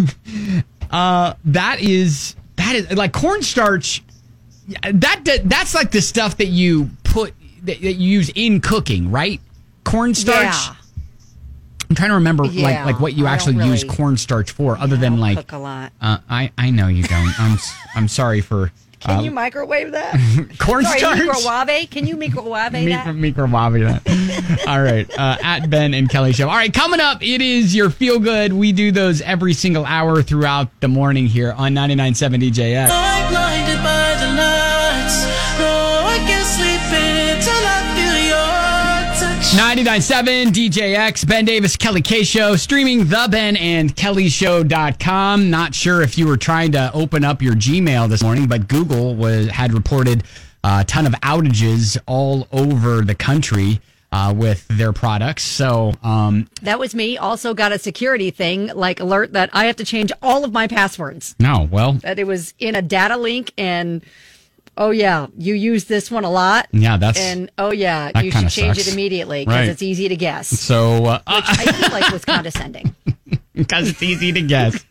Speaker 2: that is like cornstarch. That's like the stuff that you put, that you use in cooking, right? Cornstarch.
Speaker 3: Yeah.
Speaker 2: I'm trying to remember like what you actually use cornstarch for, other than like
Speaker 3: cook a lot.
Speaker 2: I know you don't. I'm sorry for.
Speaker 3: Can you microwave that?
Speaker 2: Cornstarch?
Speaker 3: Sorry, microwave? Can you microwave that?
Speaker 2: Microwave that. All right. At Ben and Kelly Show. All right, coming up, it is your Feel Good. We do those every single hour throughout the morning here on 99.7 DJX.
Speaker 5: I'm blinded by the lights. No, I can't sleep until I feel your touch.
Speaker 2: 99.7 DJX, Ben Davis, Kelly K Show, streaming thebenandkellyshow.com. Not sure if you were trying to open up your Gmail this morning, but Google had reported a ton of outages all over the country with their products. So
Speaker 3: that was me. Also got a security thing, like alert that I have to change all of my passwords.
Speaker 2: No, well.
Speaker 3: That it was in a data link and... Oh, yeah, you use this one a lot.
Speaker 2: Yeah, that's...
Speaker 3: And, oh, yeah,
Speaker 2: that
Speaker 3: you should change
Speaker 2: sucks.
Speaker 3: it immediately because it's easy to guess.
Speaker 2: So...
Speaker 3: which I feel like was condescending.
Speaker 2: Because it's easy to guess.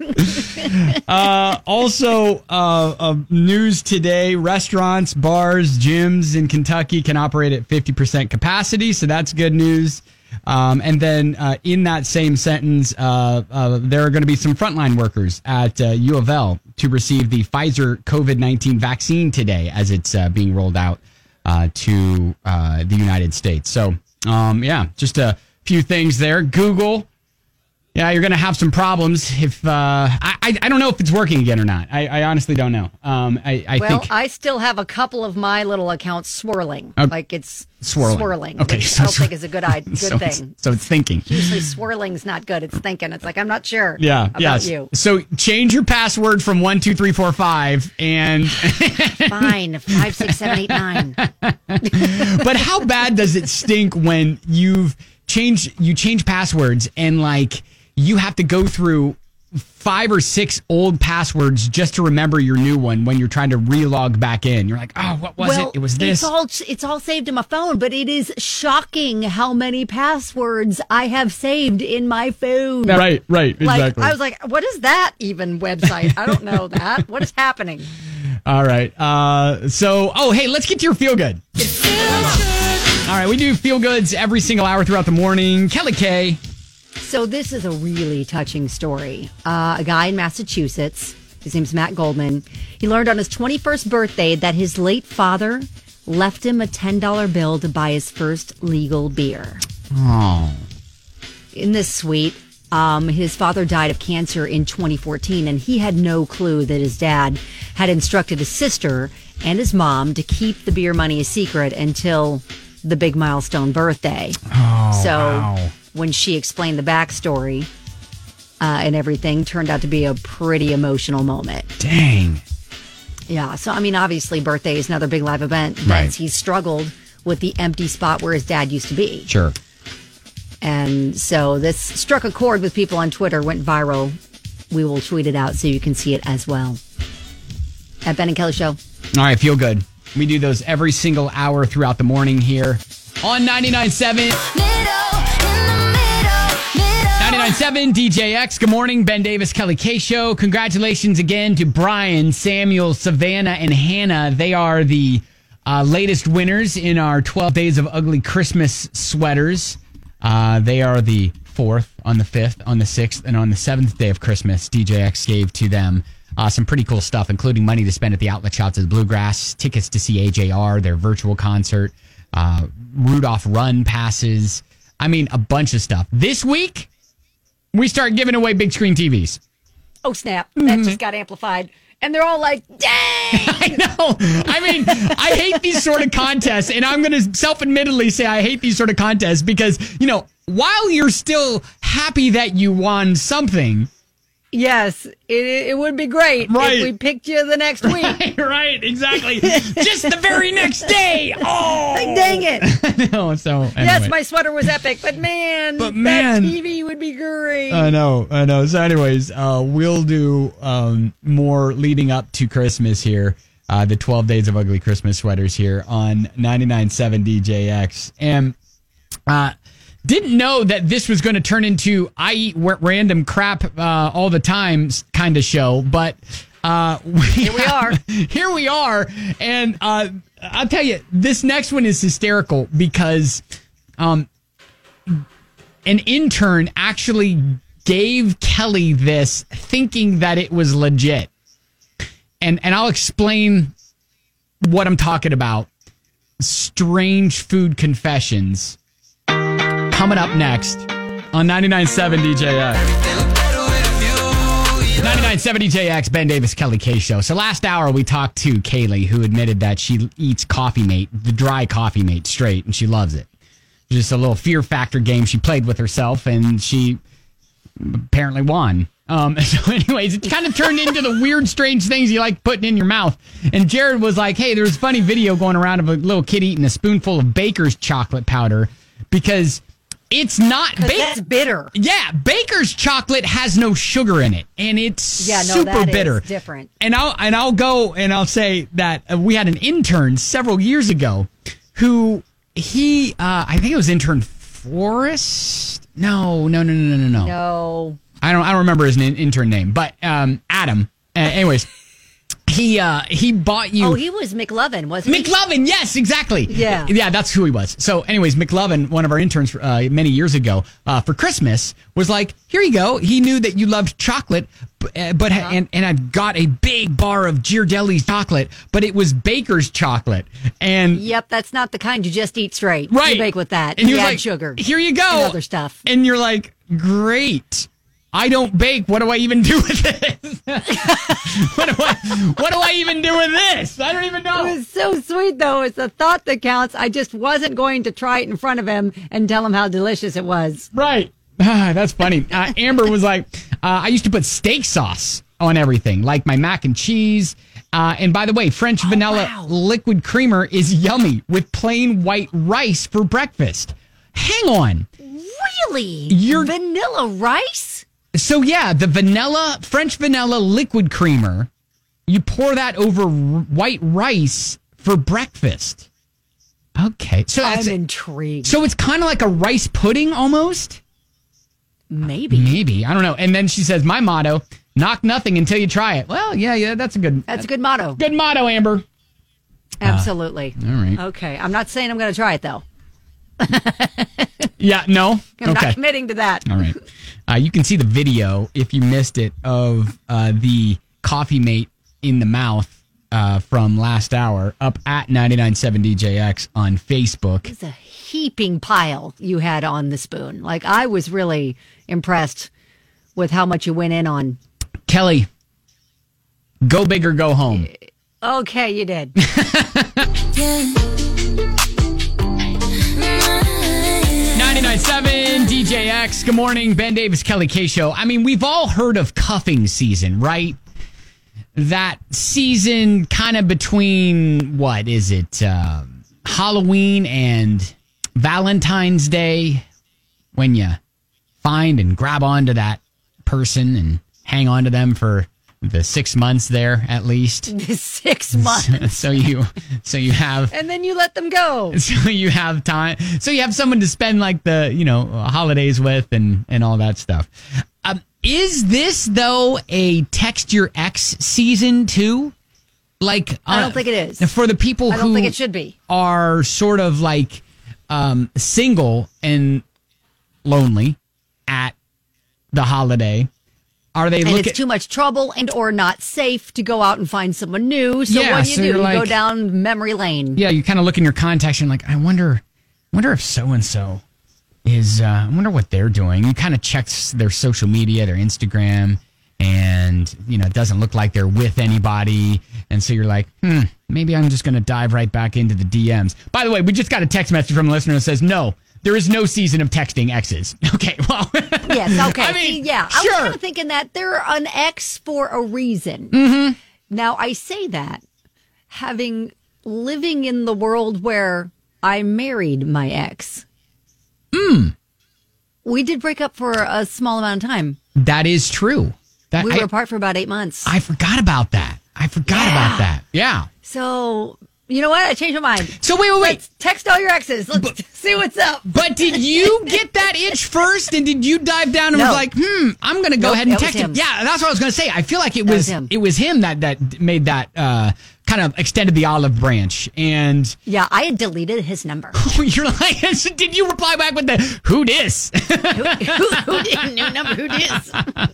Speaker 2: Also, news today, restaurants, bars, gyms in Kentucky can operate at 50% capacity, so that's good news. And then in that same sentence, there are going to be some frontline workers at U of L to receive the Pfizer COVID-19 vaccine today as it's being rolled out to the United States. So, just a few things there. Google. Yeah, you're going to have some problems if I don't know if it's working again or not. I honestly don't know. I think
Speaker 3: I still have a couple of my little accounts swirling. Like it's swirling.
Speaker 2: Okay,
Speaker 3: which I don't think is a good thing.
Speaker 2: So it's thinking.
Speaker 3: Usually swirling's not good. It's thinking. It's like I'm not sure.
Speaker 2: Yeah.
Speaker 3: About you.
Speaker 2: So change your password from 1 2 3 4 5 and
Speaker 3: fine 5 6 7 8 9.
Speaker 2: But how bad does it stink when you change passwords and like you have to go through 5 or 6 old passwords just to remember your new one when you're trying to relog back in? You're like, oh, what was it? It was this.
Speaker 3: It's all saved in my phone, but it is shocking how many passwords I have saved in my phone.
Speaker 2: Right, exactly.
Speaker 3: Like, I was like, what is that even website? I don't know that. What is happening?
Speaker 2: All right. Hey, let's get to your Feel Good. All right, we do Feel Goods every single hour throughout the morning. Kelly K.
Speaker 3: So this is a really touching story. A guy in Massachusetts His name's Matt Goldman. He learned on his 21st birthday that his late father left him a $10 bill to buy his first legal beer.
Speaker 2: Oh.
Speaker 3: Isn't this sweet? His father died of cancer in 2014, and he had no clue that his dad had instructed his sister and his mom to keep the beer money a secret until the big milestone birthday.
Speaker 2: Oh,
Speaker 3: so
Speaker 2: wow.
Speaker 3: When she explained the backstory and everything, turned out to be a pretty emotional moment.
Speaker 2: Dang.
Speaker 3: Yeah. So, I mean, obviously, birthday is another big live event. But
Speaker 2: Right.
Speaker 3: he struggled with the empty spot where his dad used to be.
Speaker 2: Sure.
Speaker 3: And so this struck a chord with people on Twitter, went viral. We will tweet it out so you can see it as well. At Ben and Kelly Show.
Speaker 2: All right, feel good. We do those every single hour throughout the morning here on 99.7. 99.7 DJX. Good morning, Ben Davis, Kelly K Show. Congratulations again to Brian, Samuel, Savannah, and Hannah. They are the latest winners in our 12 Days of Ugly Christmas sweaters. They are the 4th, on the 5th, on the 6th, and on the 7th day of Christmas. DJX gave to them some pretty cool stuff, including money to spend at the outlet shops at Bluegrass, tickets to see AJR, their virtual concert, Rudolph Run passes. I mean, a bunch of stuff. This week, we start giving away big screen TVs.
Speaker 3: Oh, snap. That just got amplified. And they're all like, dang!
Speaker 2: I know. I mean, I hate these sort of contests, and I'm going to self-admittedly say I hate these sort of contests because, you know, while you're still happy that you won something.
Speaker 3: Yes, it would be great if we picked you the next week.
Speaker 2: Right, exactly. Just the very next day. Oh,
Speaker 3: like, dang it.
Speaker 2: No, so anyway.
Speaker 3: Yes, my sweater was epic, but man, that TV would be great.
Speaker 2: I know. So anyways, we'll do more leading up to Christmas here. The 12 Days of Ugly Christmas sweaters here on 99.7 DJX. And didn't know that this was going to turn into I eat random crap all the time kind of show, but here we are. And I'll tell you, this next one is hysterical because an intern actually gave Kelly this thinking that it was legit. And I'll explain what I'm talking about. Strange food confessions. Coming up next on 99.7 DJX. 99.7 DJX, Ben Davis, Kelly K Show. So last hour we talked to Kaylee, who admitted that she eats Coffee Mate, the dry Coffee Mate, straight, and she loves it. Just a little fear factor game she played with herself, and she apparently won. So anyways, it kind of turned into the weird, strange things you like putting in your mouth. And Jared was like, hey, there's a funny video going around of a little kid eating a spoonful of Baker's chocolate powder because it's not
Speaker 3: that's bitter.
Speaker 2: Yeah, Baker's chocolate has no sugar in it, and it's super bitter.
Speaker 3: Is different.
Speaker 2: And I'll go and I'll say that we had an intern several years ago who I think it was intern Forrest. No.
Speaker 3: No.
Speaker 2: I don't remember his intern name, but Adam. Anyways. He bought you.
Speaker 3: Oh, he was McLovin, wasn't he?
Speaker 2: McLovin, yes, exactly.
Speaker 3: Yeah,
Speaker 2: that's who he was. So, anyways, McLovin, one of our interns many years ago for Christmas, was like, "Here you go." He knew that you loved chocolate, and I got a big bar of Ghirardelli's chocolate, but it was Baker's chocolate. And
Speaker 3: yep, that's not the kind you just eat straight.
Speaker 2: Right,
Speaker 3: you bake with that.
Speaker 2: And he was
Speaker 3: add
Speaker 2: like,
Speaker 3: sugar.
Speaker 2: Here you go,
Speaker 3: and other stuff.
Speaker 2: And you're like, great. I don't bake. What do I even do with this? What do I even do with this? I don't even know.
Speaker 3: It was so sweet, though. It's the thought that counts. I just wasn't going to try it in front of him and tell him how delicious it was.
Speaker 2: Right. That's funny. Amber was like, I used to put steak sauce on everything, like my mac and cheese. And by the way, French vanilla liquid creamer is yummy with plain white rice for breakfast. Hang on.
Speaker 3: Really? Vanilla rice?
Speaker 2: So yeah, the French vanilla liquid creamer, you pour that over white rice for breakfast. Okay. So
Speaker 3: I'm intrigued.
Speaker 2: So it's kind of like a rice pudding almost?
Speaker 3: Maybe.
Speaker 2: I don't know. And then she says, my motto, knock nothing until you try it. Well, yeah, that's a good
Speaker 3: motto.
Speaker 2: Good motto, Amber.
Speaker 3: Absolutely.
Speaker 2: All right.
Speaker 3: Okay. I'm not saying I'm going to try it, though.
Speaker 2: Yeah, no?
Speaker 3: I'm not committing to that.
Speaker 2: All right. You can see the video, if you missed it, of the coffee mate in the mouth from last hour up at 99.7 DJX on Facebook.
Speaker 3: It's a heaping pile you had on the spoon. Like, I was really impressed with how much you went in on.
Speaker 2: Kelly, go big or go home.
Speaker 3: Okay, you did.
Speaker 2: 99.7 DJX. Good morning, Ben Davis, Kelly K Show. I mean, we've all heard of cuffing season, right? That season kind of between, what is it, Halloween and Valentine's Day, when you find and grab onto that person and hang on to them for the 6 months there, at least.
Speaker 3: 6 months.
Speaker 2: So you have,
Speaker 3: and then you let them go.
Speaker 2: so you have time. So you have someone to spend like the, holidays with and all that stuff. Is this, though, a text your ex season too? Like,
Speaker 3: I don't think it is.
Speaker 2: For the people
Speaker 3: I don't think it should be.
Speaker 2: Are sort of like single and lonely at the holiday. Are they
Speaker 3: it's too much trouble and or not safe to go out and find someone new. So what do? You go down memory lane.
Speaker 2: Yeah, you kind of look in your contacts and you're like, I wonder if so-and-so is, I wonder what they're doing. You kind of check their social media, their Instagram, and, it doesn't look like they're with anybody. And so you're like, maybe I'm just going to dive right back into the DMs. By the way, we just got a text message from a listener that says, no, there is no season of texting exes. Okay, well.
Speaker 3: Yes, okay.
Speaker 2: I mean,
Speaker 3: I was kind of thinking that they're an ex for a reason.
Speaker 2: Mm-hmm.
Speaker 3: Now, I say that living in the world where I married my ex. We did break up for a small amount of time.
Speaker 2: That is true.
Speaker 3: We were apart for about 8 months.
Speaker 2: I forgot about that. About that. Yeah.
Speaker 3: So, you know what? I changed my mind.
Speaker 2: So wait.
Speaker 3: Let's text all your exes. Let's see what's up.
Speaker 2: But did you get that itch first? And did you dive down and was like, I'm going to go ahead and text him? Yeah, that's what I was going to say. I feel like it was him that made that kind of extended the olive branch. And
Speaker 3: yeah, I had deleted his number.
Speaker 2: You're like, did you reply back with the who dis?
Speaker 3: who did new number? Who dis?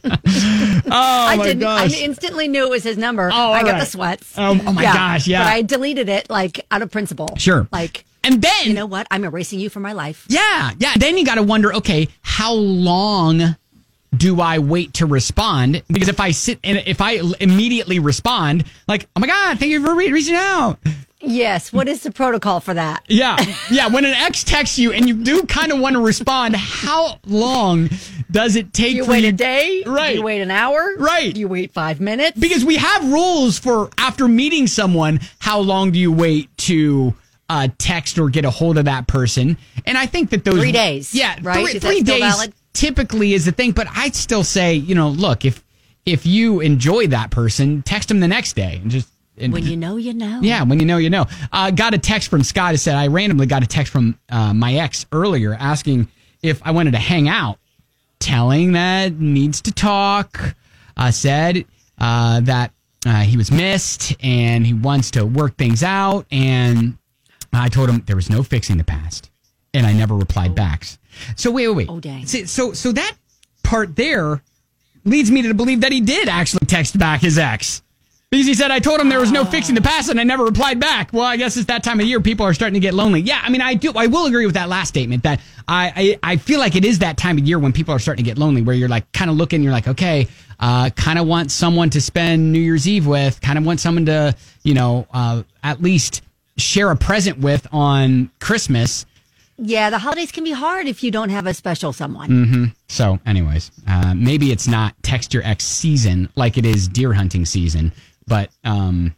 Speaker 2: I didn't.
Speaker 3: Gosh. I instantly knew it was his number. I got the sweats.
Speaker 2: Oh my gosh, yeah.
Speaker 3: But I deleted it out of principle.
Speaker 2: Sure. And then,
Speaker 3: you know what? I'm erasing you from my life.
Speaker 2: Yeah. Then you got to wonder, okay, how long do I wait to respond? Because if I immediately respond, like, oh my God, thank you for reaching out.
Speaker 3: Yes. What is the protocol for that?
Speaker 2: Yeah. When an ex texts you and you do kind of want to respond, how long does it take?
Speaker 3: Do you wait a day?
Speaker 2: Right.
Speaker 3: Do you wait an hour?
Speaker 2: Right.
Speaker 3: Do you wait 5 minutes?
Speaker 2: Because we have rules for after meeting someone, how long do you wait to text or get a hold of that person? And I think that those
Speaker 3: 3 days.
Speaker 2: Yeah.
Speaker 3: Right.
Speaker 2: 3 days valid? Typically is the thing. But I'd still say, look, if you enjoy that person, text them the next day and just.
Speaker 3: When you know, you know.
Speaker 2: Yeah, when you know, you know. Got a text from Scott who said, I randomly got a text from my ex earlier asking if I wanted to hang out, telling that needs to talk, said that he was missed and he wants to work things out. And I told him there was no fixing the past. And I never replied back. So wait.
Speaker 3: Oh, dang.
Speaker 2: So that part there leads me to believe that he did actually text back his ex. Because he said, I told him there was no fixing the past and I never replied back. Well, I guess it's that time of year. People are starting to get lonely. Yeah, I mean, I will agree with that last statement that I feel like it is that time of year when people are starting to get lonely where you're like kind of looking, you're like, okay, kind of want someone to spend New Year's Eve with, kind of want someone to, at least share a present with on Christmas.
Speaker 3: Yeah, the holidays can be hard if you don't have a special someone.
Speaker 2: Mm-hmm. So anyways, maybe it's not text your ex season like it is deer hunting season. But maybe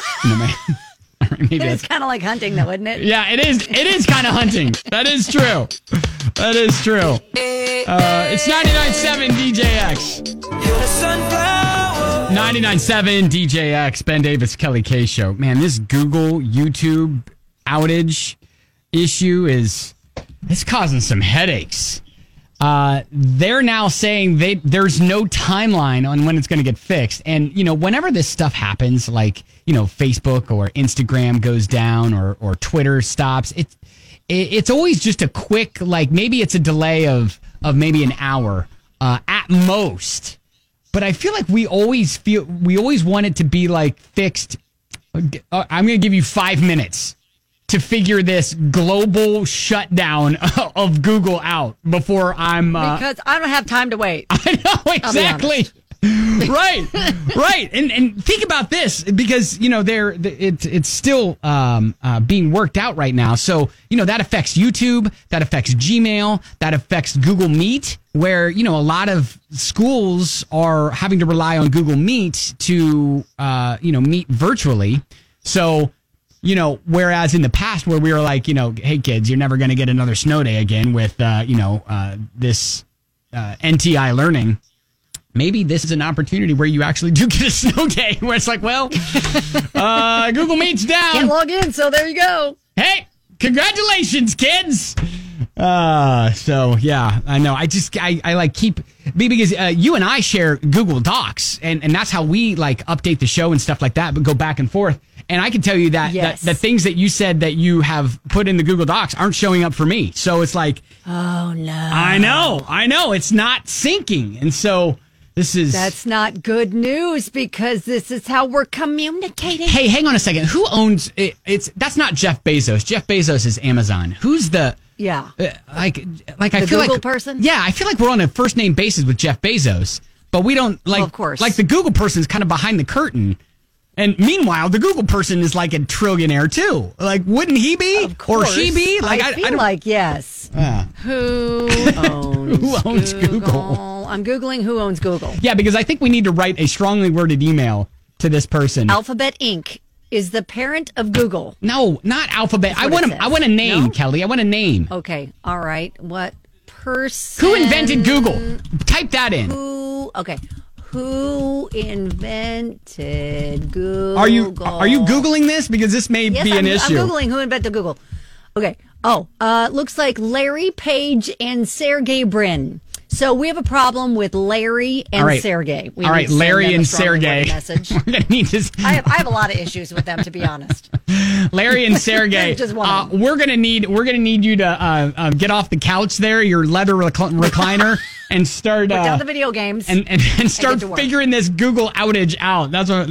Speaker 3: it's kind of like hunting, though, isn't it?
Speaker 2: Yeah, it is. It is kind of hunting. That is true. It's 99.7 DJX. 99.7 DJX. Ben Davis, Kelly K Show. Man, this Google YouTube outage issue it's causing some headaches. They're now saying there's no timeline on when it's going to get fixed. And, whenever this stuff happens, like, Facebook or Instagram goes down or Twitter stops, it's always just a quick, like maybe it's a delay of maybe an hour at most. but I feel like we always want it to be like fixed. I'm going to give you 5 minutes to figure this global shutdown of Google out before I'm...
Speaker 3: because I don't have time to wait.
Speaker 2: I know, exactly. Right. And think about this, because, it's still being worked out right now. So, that affects YouTube, that affects Gmail, that affects Google Meet, where, a lot of schools are having to rely on Google Meet to, meet virtually. So, whereas in the past where we were like, hey kids, you're never going to get another snow day again with, this NTI learning. Maybe this is an opportunity where you actually do get a snow day where it's like, well, Google Meet's down.
Speaker 3: Can't log in, so there you go.
Speaker 2: Hey, congratulations, kids. So yeah, I know. I like keep because you and I share Google Docs, and that's how we like update the show and stuff like that, but go back and forth. And I can tell you that,
Speaker 3: yes,
Speaker 2: that the things that you said that you have put in the Google Docs aren't showing up for me. So it's like,
Speaker 3: oh no,
Speaker 2: I know, it's not syncing, and so.
Speaker 3: That's not good news, because this is how we're communicating.
Speaker 2: Hey, hang on a second. Who owns it? That's not Jeff Bezos. Jeff Bezos is Amazon. Who's the I feel
Speaker 3: Google
Speaker 2: like
Speaker 3: person?
Speaker 2: Yeah, I feel like we're on a first name basis with Jeff Bezos, but we don't like.
Speaker 3: Well, of course,
Speaker 2: like the Google person is kind of behind the curtain. And meanwowns, the Google person is like a trillionaire too. Like, wouldn't he be?
Speaker 3: Of course.
Speaker 2: Or she be? Like,
Speaker 3: I feel like yes. Who owns
Speaker 2: Google?
Speaker 3: I'm Googling who owns Google.
Speaker 2: Yeah, because I think we need to write a strongly worded email to this person.
Speaker 3: Alphabet Inc. is the parent of Google.
Speaker 2: No, not Alphabet. I want a name,
Speaker 3: no?
Speaker 2: Kelly. I want a name.
Speaker 3: Okay. All right. What person?
Speaker 2: Who invented Google? Type that in. Who
Speaker 3: invented Google?
Speaker 2: Are you Googling this? Because this may be an issue.
Speaker 3: I'm Googling who invented Google. Okay. Looks like Larry Page and Sergey Brin. So we have a problem with Larry and Sergey.
Speaker 2: All right, Larry and Sergey.
Speaker 3: Message.
Speaker 2: We're gonna need this.
Speaker 3: I have a lot of issues with them, to be honest.
Speaker 2: Larry and Sergey.
Speaker 3: Just one.
Speaker 2: We're gonna need you to get off the couch there, your leather recliner, and start
Speaker 3: put down the video games
Speaker 2: and start figuring this Google outage out. That's what.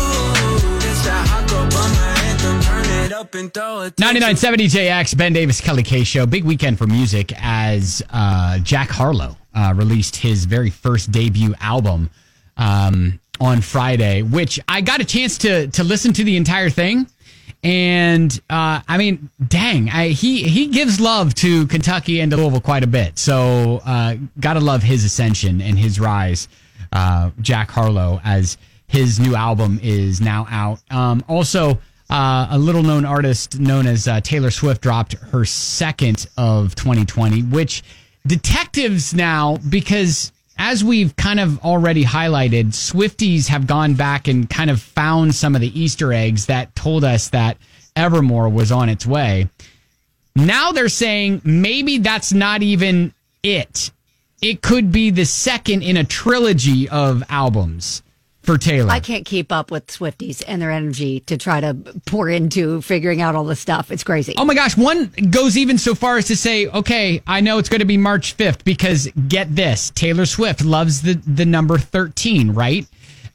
Speaker 2: 99.7 DJX, Ben Davis, Kelly K Show. Big weekend for music as Jack Harlow released his very first debut album on Friday, which I got a chance to listen to the entire thing. And I mean, dang, he gives love to Kentucky and to Louisville quite a bit. So gotta love his ascension and his rise, Jack Harlow, as his new album is now out. Also, a little-known artist known as Taylor Swift dropped her second of 2020, which detectives now, because as we've kind of already highlighted, Swifties have gone back and kind of found some of the Easter eggs that told us that Evermore was on its way. Now they're saying maybe that's not even it. It could be the second in a trilogy of albums for Taylor.
Speaker 3: I can't keep up with Swifties and their energy to try to pour into figuring out all this stuff. It's crazy.
Speaker 2: Oh my gosh. One goes even so far as to say, okay, I know it's going to be March 5th because get this, Taylor Swift loves the number 13, right?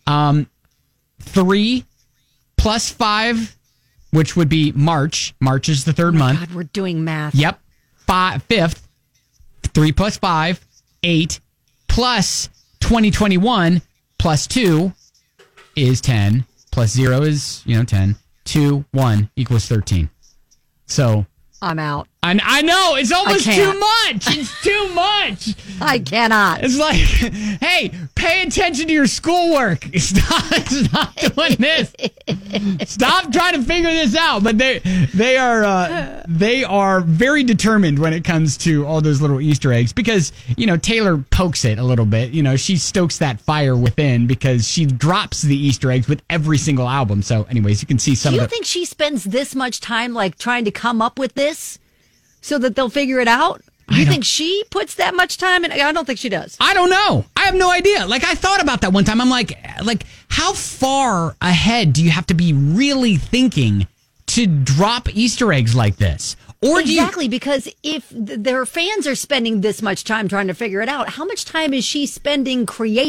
Speaker 2: 3 plus 5, which would be March. March is the third month.
Speaker 3: God, we're doing math.
Speaker 2: Yep. 5th, 3 plus 5, 8 plus 2021 plus 2 is 10, plus 0 is, 10. 2, 1 equals 13. So
Speaker 3: I'm out.
Speaker 2: I know, it's almost too much. It's too much.
Speaker 3: I cannot.
Speaker 2: It's like, hey, pay attention to your schoolwork. Stop doing this. Stop trying to figure this out. But they are very determined when it comes to all those little Easter eggs because, Taylor pokes it a little bit. She stokes that fire within because she drops the Easter eggs with every single album. So anyways, you can see some
Speaker 3: Do
Speaker 2: of
Speaker 3: you think she spends this much time like trying to come up with this so that they'll figure it out? You think she puts that much time in? I don't think she does.
Speaker 2: I don't know. I have no idea. Like, I thought about that one time. I'm like, how far ahead do you have to be really thinking to drop Easter eggs like this? Or
Speaker 3: exactly, because if their fans are spending this much time trying to figure it out, how much time is she spending creating it?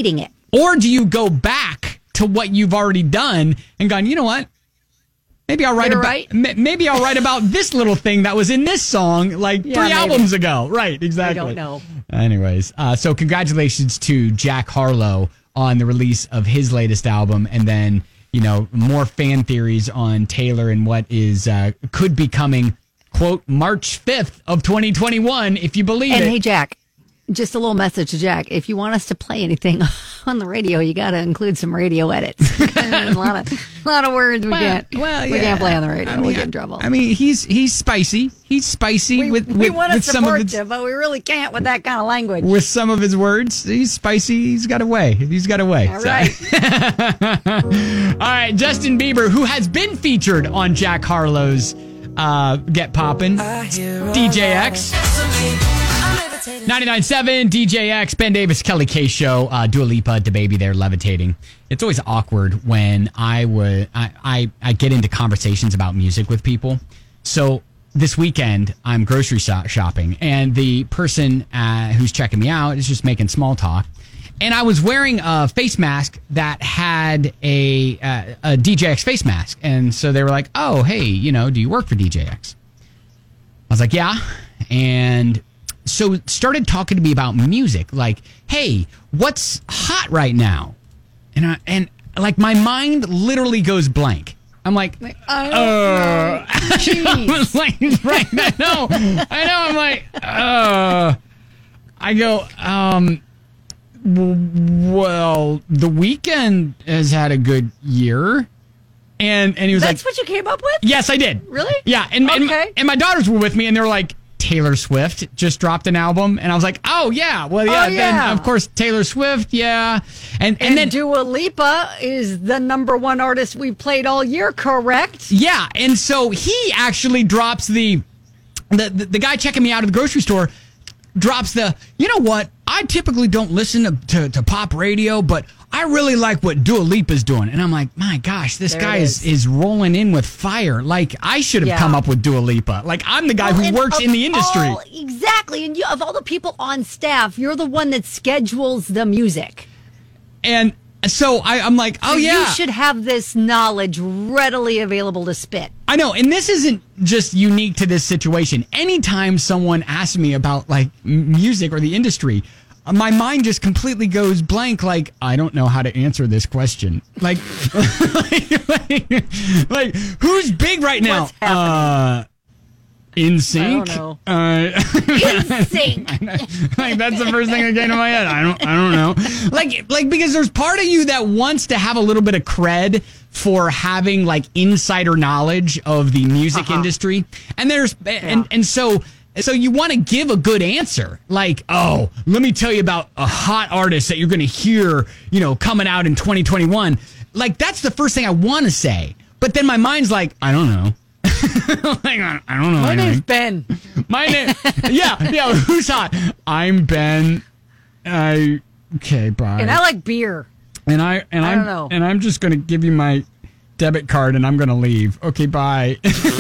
Speaker 2: Or do you go back to what you've already done and gone, you know what? Maybe I'll write about this little thing that was in this song like 3 albums ago. Right, exactly.
Speaker 3: I don't know.
Speaker 2: Anyways, so congratulations to Jack Harlow on the release of his latest album, and then, more fan theories on Taylor and what is could be coming, quote, March 5th of 2021, if you believe it.
Speaker 3: And hey, Jack, just a little message to Jack. If you want us to play anything on the radio, you got to include some radio edits. a lot of words we can't play on the radio. We'll get in trouble.
Speaker 2: I mean, he's spicy. He's spicy
Speaker 3: we want to
Speaker 2: with some of
Speaker 3: support
Speaker 2: his,
Speaker 3: you, but we really can't with that kind of language.
Speaker 2: With some of his words, he's spicy. He's got a way.
Speaker 3: All right.
Speaker 2: All right, Justin Bieber, who has been featured on Jack Harlow's Get Poppin', DJ X. 99.7 DJ X, Ben Davis, Kelly K Show, Dua Lipa, DaBaby there, Levitating. It's always awkward when I get into conversations about music with people. So this weekend, I'm grocery shopping, and the person who's checking me out is just making small talk. And I was wearing a face mask that had a DJX face mask. And so they were like, oh, hey, do you work for DJX? I was like, yeah. And so started talking to me about music. Like, hey, what's hot right now? And like my mind literally goes blank. I'm like, I was like, right, I know. I'm like, I go, well, The Weeknd has had a good year. And he was
Speaker 3: That's what you came up with?
Speaker 2: Yes, I did.
Speaker 3: Really?
Speaker 2: Yeah. And my daughters were with me, and they were like, Taylor Swift just dropped an album. And I was like, oh, yeah. Well, yeah. Then, of course, Taylor Swift, yeah. And then
Speaker 3: Dua Lipa is the number one artist we've played all year, correct?
Speaker 2: Yeah. And so he actually drops the guy checking me out at the grocery store drops you know what? I typically don't listen to pop radio, but I really like what Dua Lipa's doing. And I'm like, my gosh, this guy is rolling in with fire. Like, I should have come up with Dua Lipa. Like, I'm the guy who works in the industry.
Speaker 3: Exactly. And of all the people on staff, you're the one that schedules the music.
Speaker 2: And so I'm like, oh, yeah.
Speaker 3: You should have this knowledge readily available to spit.
Speaker 2: I know. And this isn't just unique to this situation. Anytime someone asks me about, like, music or the industry, my mind just completely goes blank. Like, I don't know how to answer this question. Like, like who's big right now?
Speaker 3: What's happening?
Speaker 2: NSYNC.
Speaker 3: I don't know.
Speaker 2: NSYNC. Like, that's the first thing that came to my head. I don't know. Like because there's part of you that wants to have a little bit of cred for having like insider knowledge of the music industry, and there's and so you want to give a good answer. Like, oh, let me tell you about a hot artist that you're going to hear, coming out in 2021. Like, that's the first thing I want to say. But then my mind's like, I don't know. Like, I don't know.
Speaker 3: My name's Ben.
Speaker 2: My name, yeah. Who's hot? I'm Ben. Okay, bye. And
Speaker 3: I like beer.
Speaker 2: I
Speaker 3: don't know.
Speaker 2: And I'm just going to give you my debit card, and I'm going to leave. Okay, bye.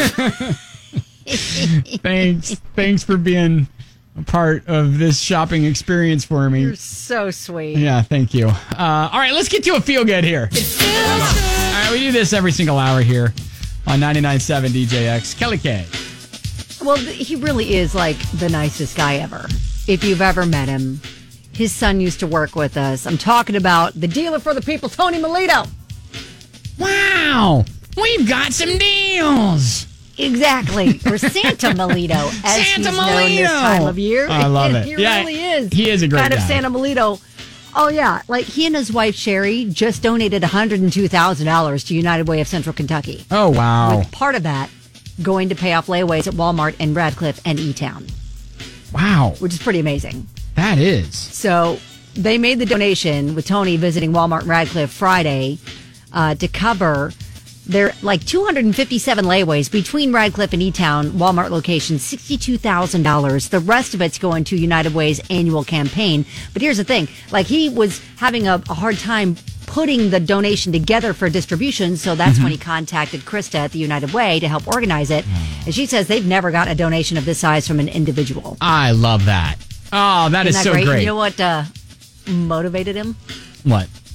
Speaker 2: Thanks for being a part of this shopping experience for me.
Speaker 3: You're so sweet.
Speaker 2: Yeah, thank you. All right, let's get to a feel good here. All right, we do this every single hour here on 99.7 DJX. Kelly K.
Speaker 3: Well, he really is like the nicest guy ever. If you've ever met him, his son used to work with us. I'm talking about the dealer for the people, Tony Melito.
Speaker 2: Wow, we've got some deals.
Speaker 3: Exactly. Or Santa Melito, as he's known this time of year.
Speaker 2: I love it.
Speaker 3: He really is.
Speaker 2: He is a great
Speaker 3: kind
Speaker 2: guy.
Speaker 3: of Santa Melito. Oh, yeah. Like, he and his wife, Sherry, just donated $102,000 to United Way of Central Kentucky.
Speaker 2: Oh, wow.
Speaker 3: With part of that going to pay off layaways at Walmart in Radcliffe and E-Town.
Speaker 2: Wow.
Speaker 3: Which is pretty amazing.
Speaker 2: That is.
Speaker 3: So they made the donation with Tony visiting Walmart in Radcliffe Friday to cover their 257 layaways between Radcliffe and E-Town Walmart locations, $62,000. The rest of it's going to United Way's annual campaign. But here's the thing. He was having a hard time putting the donation together for distribution, so that's when he contacted Krista at the United Way to help organize it. And she says they've never gotten a donation of this size from an individual.
Speaker 2: I love that. Oh, that is so great.
Speaker 3: You know what motivated him?
Speaker 2: What?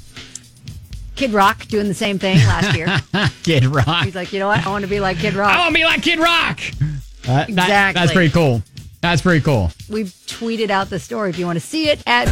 Speaker 3: Kid Rock doing the same thing last year.
Speaker 2: Kid Rock.
Speaker 3: He's like, you know what? I want to be like Kid Rock.
Speaker 2: I want to be like Kid Rock.
Speaker 3: Exactly.
Speaker 2: That's pretty cool. That's pretty cool.
Speaker 3: We've tweeted out the story if you want to see it at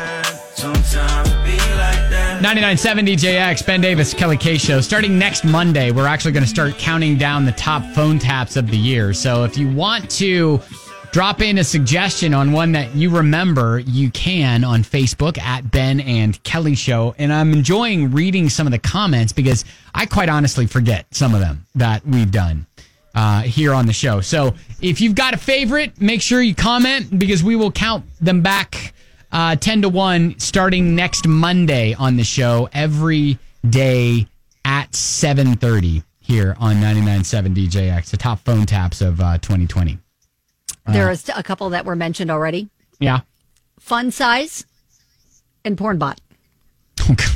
Speaker 2: 99.7 DJX, Ben Davis, Kelly K Show. Starting next Monday, we're actually going to start counting down the top phone taps of the year. So if you want to drop in a suggestion on one that you remember, you can on Facebook at Ben and Kelly Show. And I'm enjoying reading some of the comments because I quite honestly forget some of them that we've done here on the show. So if you've got a favorite, make sure you comment because we will count them back 10 to 1 starting next Monday on the show every day at 7:30 here on 99.7 DJX, the top phone taps of 2020.
Speaker 3: There are a couple that were mentioned already.
Speaker 2: Yeah.
Speaker 3: Fun Size and Pornbot.
Speaker 2: Oh, God.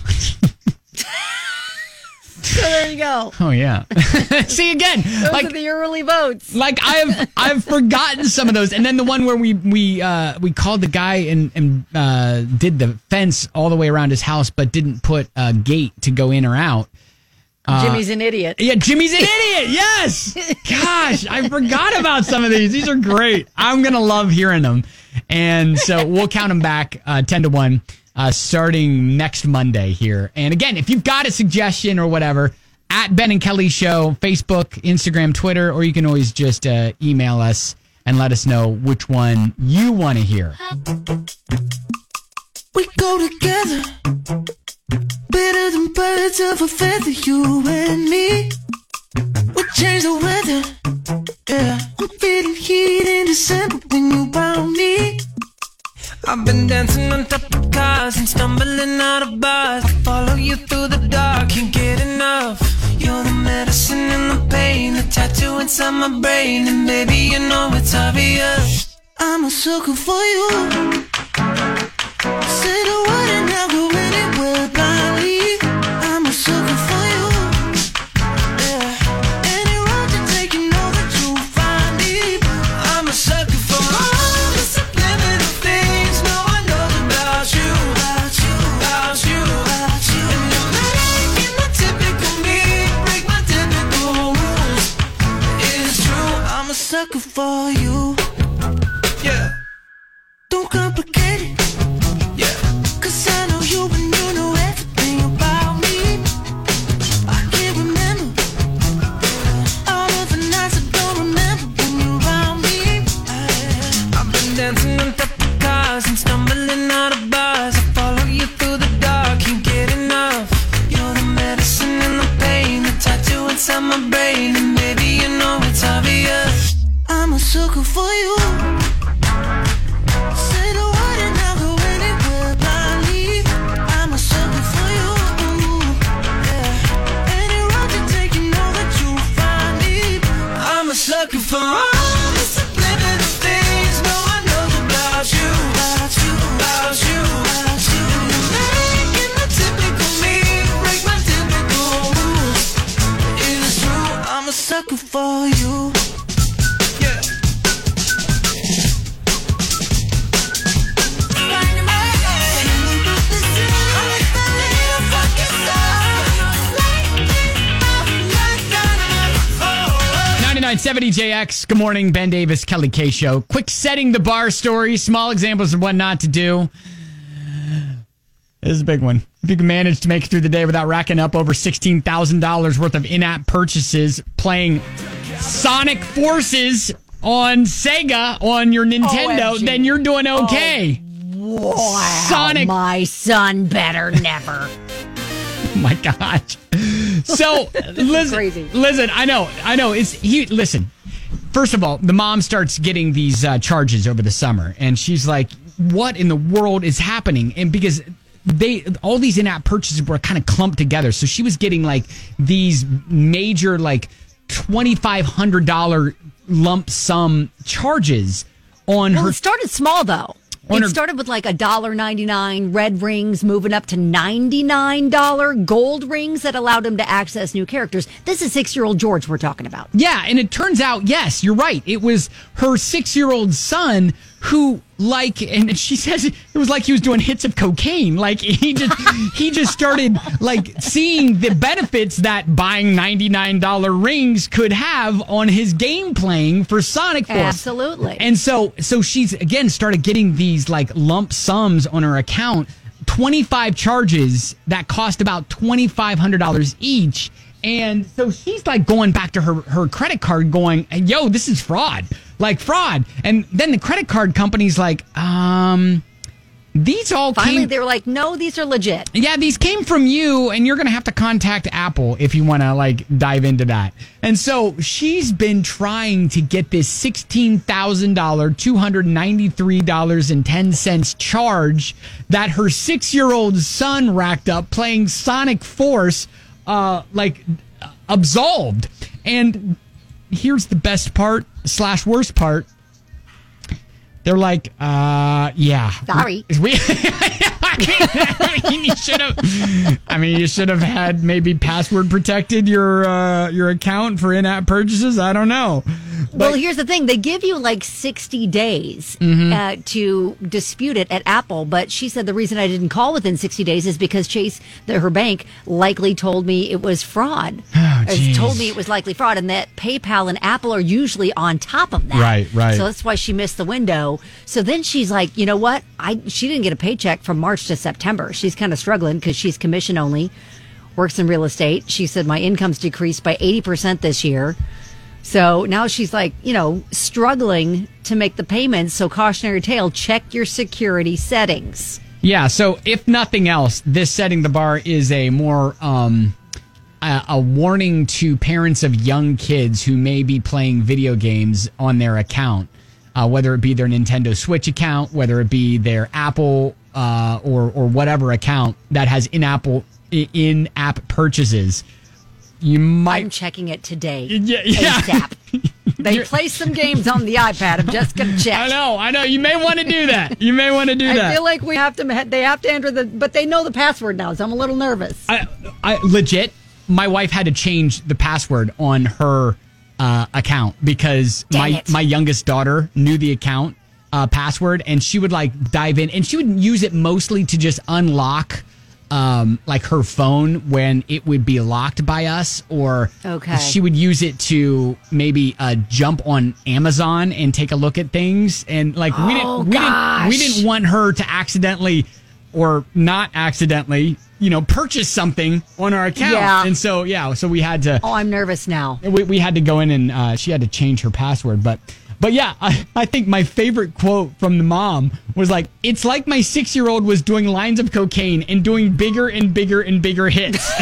Speaker 3: So there you go.
Speaker 2: Oh, yeah. See, again,
Speaker 3: Those are the early votes.
Speaker 2: Like I've forgotten some of those, and then the one where we called the guy and did the fence all the way around his house, but didn't put a gate to go in or out.
Speaker 3: Jimmy's an idiot.
Speaker 2: Yeah, Jimmy's an idiot. Yes. Gosh, I forgot about some of these. These are great. I'm gonna love hearing them, and so we'll count them back 10 to 1. Starting next Monday here. And again, if you've got a suggestion or whatever, at Ben and Kelly Show, Facebook, Instagram, Twitter, or you can always just email us and let us know which one you want to hear.
Speaker 5: We go together, better than birds of a feather, you and me. We change the weather, yeah. I'm feeling heat in December when you found me. I've been dancing on top of cars and stumbling out of bars. Follow you through the dark, can't get enough. You're the medicine and the pain, the tattoo inside my brain. And baby, you know it's obvious, I'm a sucker for you. Say the word and I'll go anywhere blindly. I'm a sucker for you. Yeah. Any road you take, you know that you'll find me. I'm a sucker for all the subliminal things no one knows about you. About you, about you, about you. And you're making my typical me break my typical rules. It's true, I'm a sucker for you. Yeah. Don't complicate it. Yeah. 'Cause I know you and you know everything about me. I can't remember all of the nights I don't remember when you're around me. I've been dancing on top of cars and stumbling out of bars. I follow you through the dark, can't get enough. You're the medicine and the pain, the tattoo inside my brain. And baby, you know it's obvious, I'm a sucker for you. Say the word and I'll go anywhere blindly. I'm a sucker for you. Yeah. Any road you take, you know that you'll find me. I'm a sucker for all the subliminal things no one knows about you. About you, about you, about you. You're making the typical me break my typical rules. It's true, I'm a sucker for you. Yeah.
Speaker 2: 99.7 DJX. Good morning, Ben Davis, Kelly K Show. Quick setting the bar story, small examples of what not to do. This is a big one. If you can manage to make it through the day without racking up over $16,000 worth of in-app purchases, playing Sonic Forces on Sega on your Nintendo,
Speaker 3: OMG.
Speaker 2: then you're doing okay.
Speaker 3: Wow,
Speaker 2: Sonic.
Speaker 3: my son better never.
Speaker 2: Oh my gosh. So listen,
Speaker 3: crazy.
Speaker 2: Listen, I know. Listen. First of all, the mom starts getting these charges over the summer, and she's like, "What in the world is happening?" And because all these in-app purchases were kind of clumped together, so she was getting like these major like $2,500 lump sum charges on
Speaker 3: Well,
Speaker 2: her.
Speaker 3: it started small though.
Speaker 2: On
Speaker 3: It
Speaker 2: her-
Speaker 3: started with like $1.99 red rings, moving up to $99 gold rings that allowed him to access new characters. This is 6-year-old George we're talking about.
Speaker 2: Yeah, and it turns out, yes, you're right. It was her 6-year-old son who and she says it was like he was doing hits of cocaine. Like he just started like seeing the benefits that buying $99 rings could have on his game playing for Sonic Force.
Speaker 3: Absolutely.
Speaker 2: And so she's again started getting these like lump sums on her account, 25 charges that cost about $2,500 each. And so she's like going back to her credit card going, yo, this is fraud. Like fraud. And then the credit card company's like, these all
Speaker 3: Finally,
Speaker 2: came...
Speaker 3: they were like, no, these are legit.
Speaker 2: Yeah, these came from you, and you're going to have to contact Apple if you want to, like, dive into that. And so she's been trying to get this $16,000, $293.10 charge that her 6-year-old son racked up playing Sonic Force, absolved. And here's the best part / worst part. They're like, yeah.
Speaker 3: Sorry.
Speaker 2: You should have had maybe password protected your account for in-app purchases. I don't know.
Speaker 3: Well, here's the thing. They give you like 60 days to dispute it at Apple. But she said the reason I didn't call within 60 days is because Chase, her bank, likely told me it was fraud. Told me it was likely fraud, and that PayPal and Apple are usually on top of that.
Speaker 2: Right.
Speaker 3: So that's why she missed the window. So then she's like, you know what? She didn't get a paycheck from March to September. She's kind of struggling because she's commission only, works in real estate. She said my income's decreased by 80% this year. So now she's like, struggling to make the payments. So cautionary tale, check your security settings.
Speaker 2: Yeah, so if nothing else, this setting the bar is a more a warning to parents of young kids who may be playing video games on their account, whether it be their Nintendo Switch account, whether it be their Apple or whatever account that has in-app purchases. I'm
Speaker 3: checking it today.
Speaker 2: Yeah.
Speaker 3: ASAP. They play some games on the iPad. I'm just going to check.
Speaker 2: I know. You may want to do that. I
Speaker 3: feel like they have to enter but they know the password now, so I'm a little nervous.
Speaker 2: I legit, my wife had to change the password on her account because my youngest daughter knew the account password, and she would like dive in, and she would use it mostly to just unlock like her phone when it would be locked by us, or she would use it to maybe jump on Amazon and take a look at things, and like we didn't want her to accidentally or not accidentally purchase something on our account. And so we had to.
Speaker 3: Oh, I'm nervous now.
Speaker 2: We had to go in and she had to change her password, But yeah, I think my favorite quote from the mom was like, it's like my 6-year-old was doing lines of cocaine and doing bigger and bigger and bigger hits.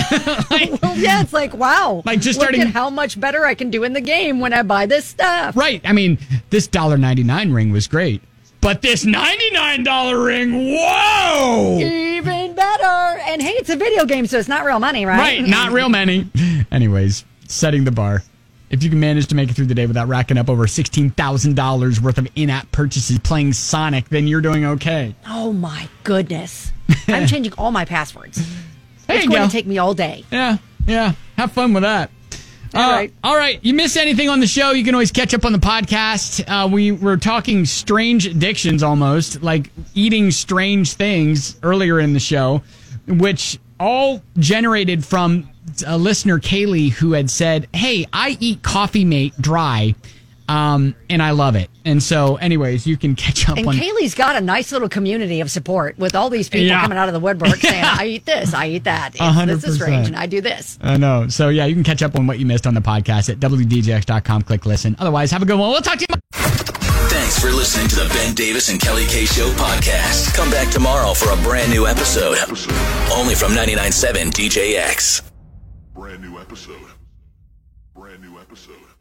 Speaker 3: It's like, wow.
Speaker 2: Like just
Speaker 3: look at how much better I can do in the game when I buy this stuff.
Speaker 2: Right. I mean, this $1.99 ring was great. But this $99 ring, whoa!
Speaker 3: Even better. And hey, it's a video game, so it's not real money, right?
Speaker 2: Right, not real money. Anyways, setting the bar. If you can manage to make it through the day without racking up over $16,000 worth of in-app purchases playing Sonic, then you're doing okay.
Speaker 3: Oh, my goodness. I'm changing all my passwords.
Speaker 2: It's
Speaker 3: going to take me all day.
Speaker 2: Yeah. Have fun with that. All right. You miss anything on the show, you can always catch up on the podcast. We were talking strange addictions almost, like eating strange things earlier in the show, which all generated from a listener, Kaylee, who had said, hey, I eat Coffee Mate dry, and I love it. And so, anyways, you can catch up
Speaker 3: on... And Kaylee's got a nice little community of support with all these people coming out of the woodwork saying, I eat this, I eat that.
Speaker 2: 100%.
Speaker 3: This is strange, and I do this.
Speaker 2: I know. So, yeah, you can catch up on what you missed on the podcast at WDJX.com. Click listen. Otherwise, have a good one. We'll talk to you.
Speaker 1: Thanks for listening to the Ben Davis and Kelly K Show podcast. Come back tomorrow for a brand new episode. Only from 99.7 DJX.
Speaker 9: Brand new episode.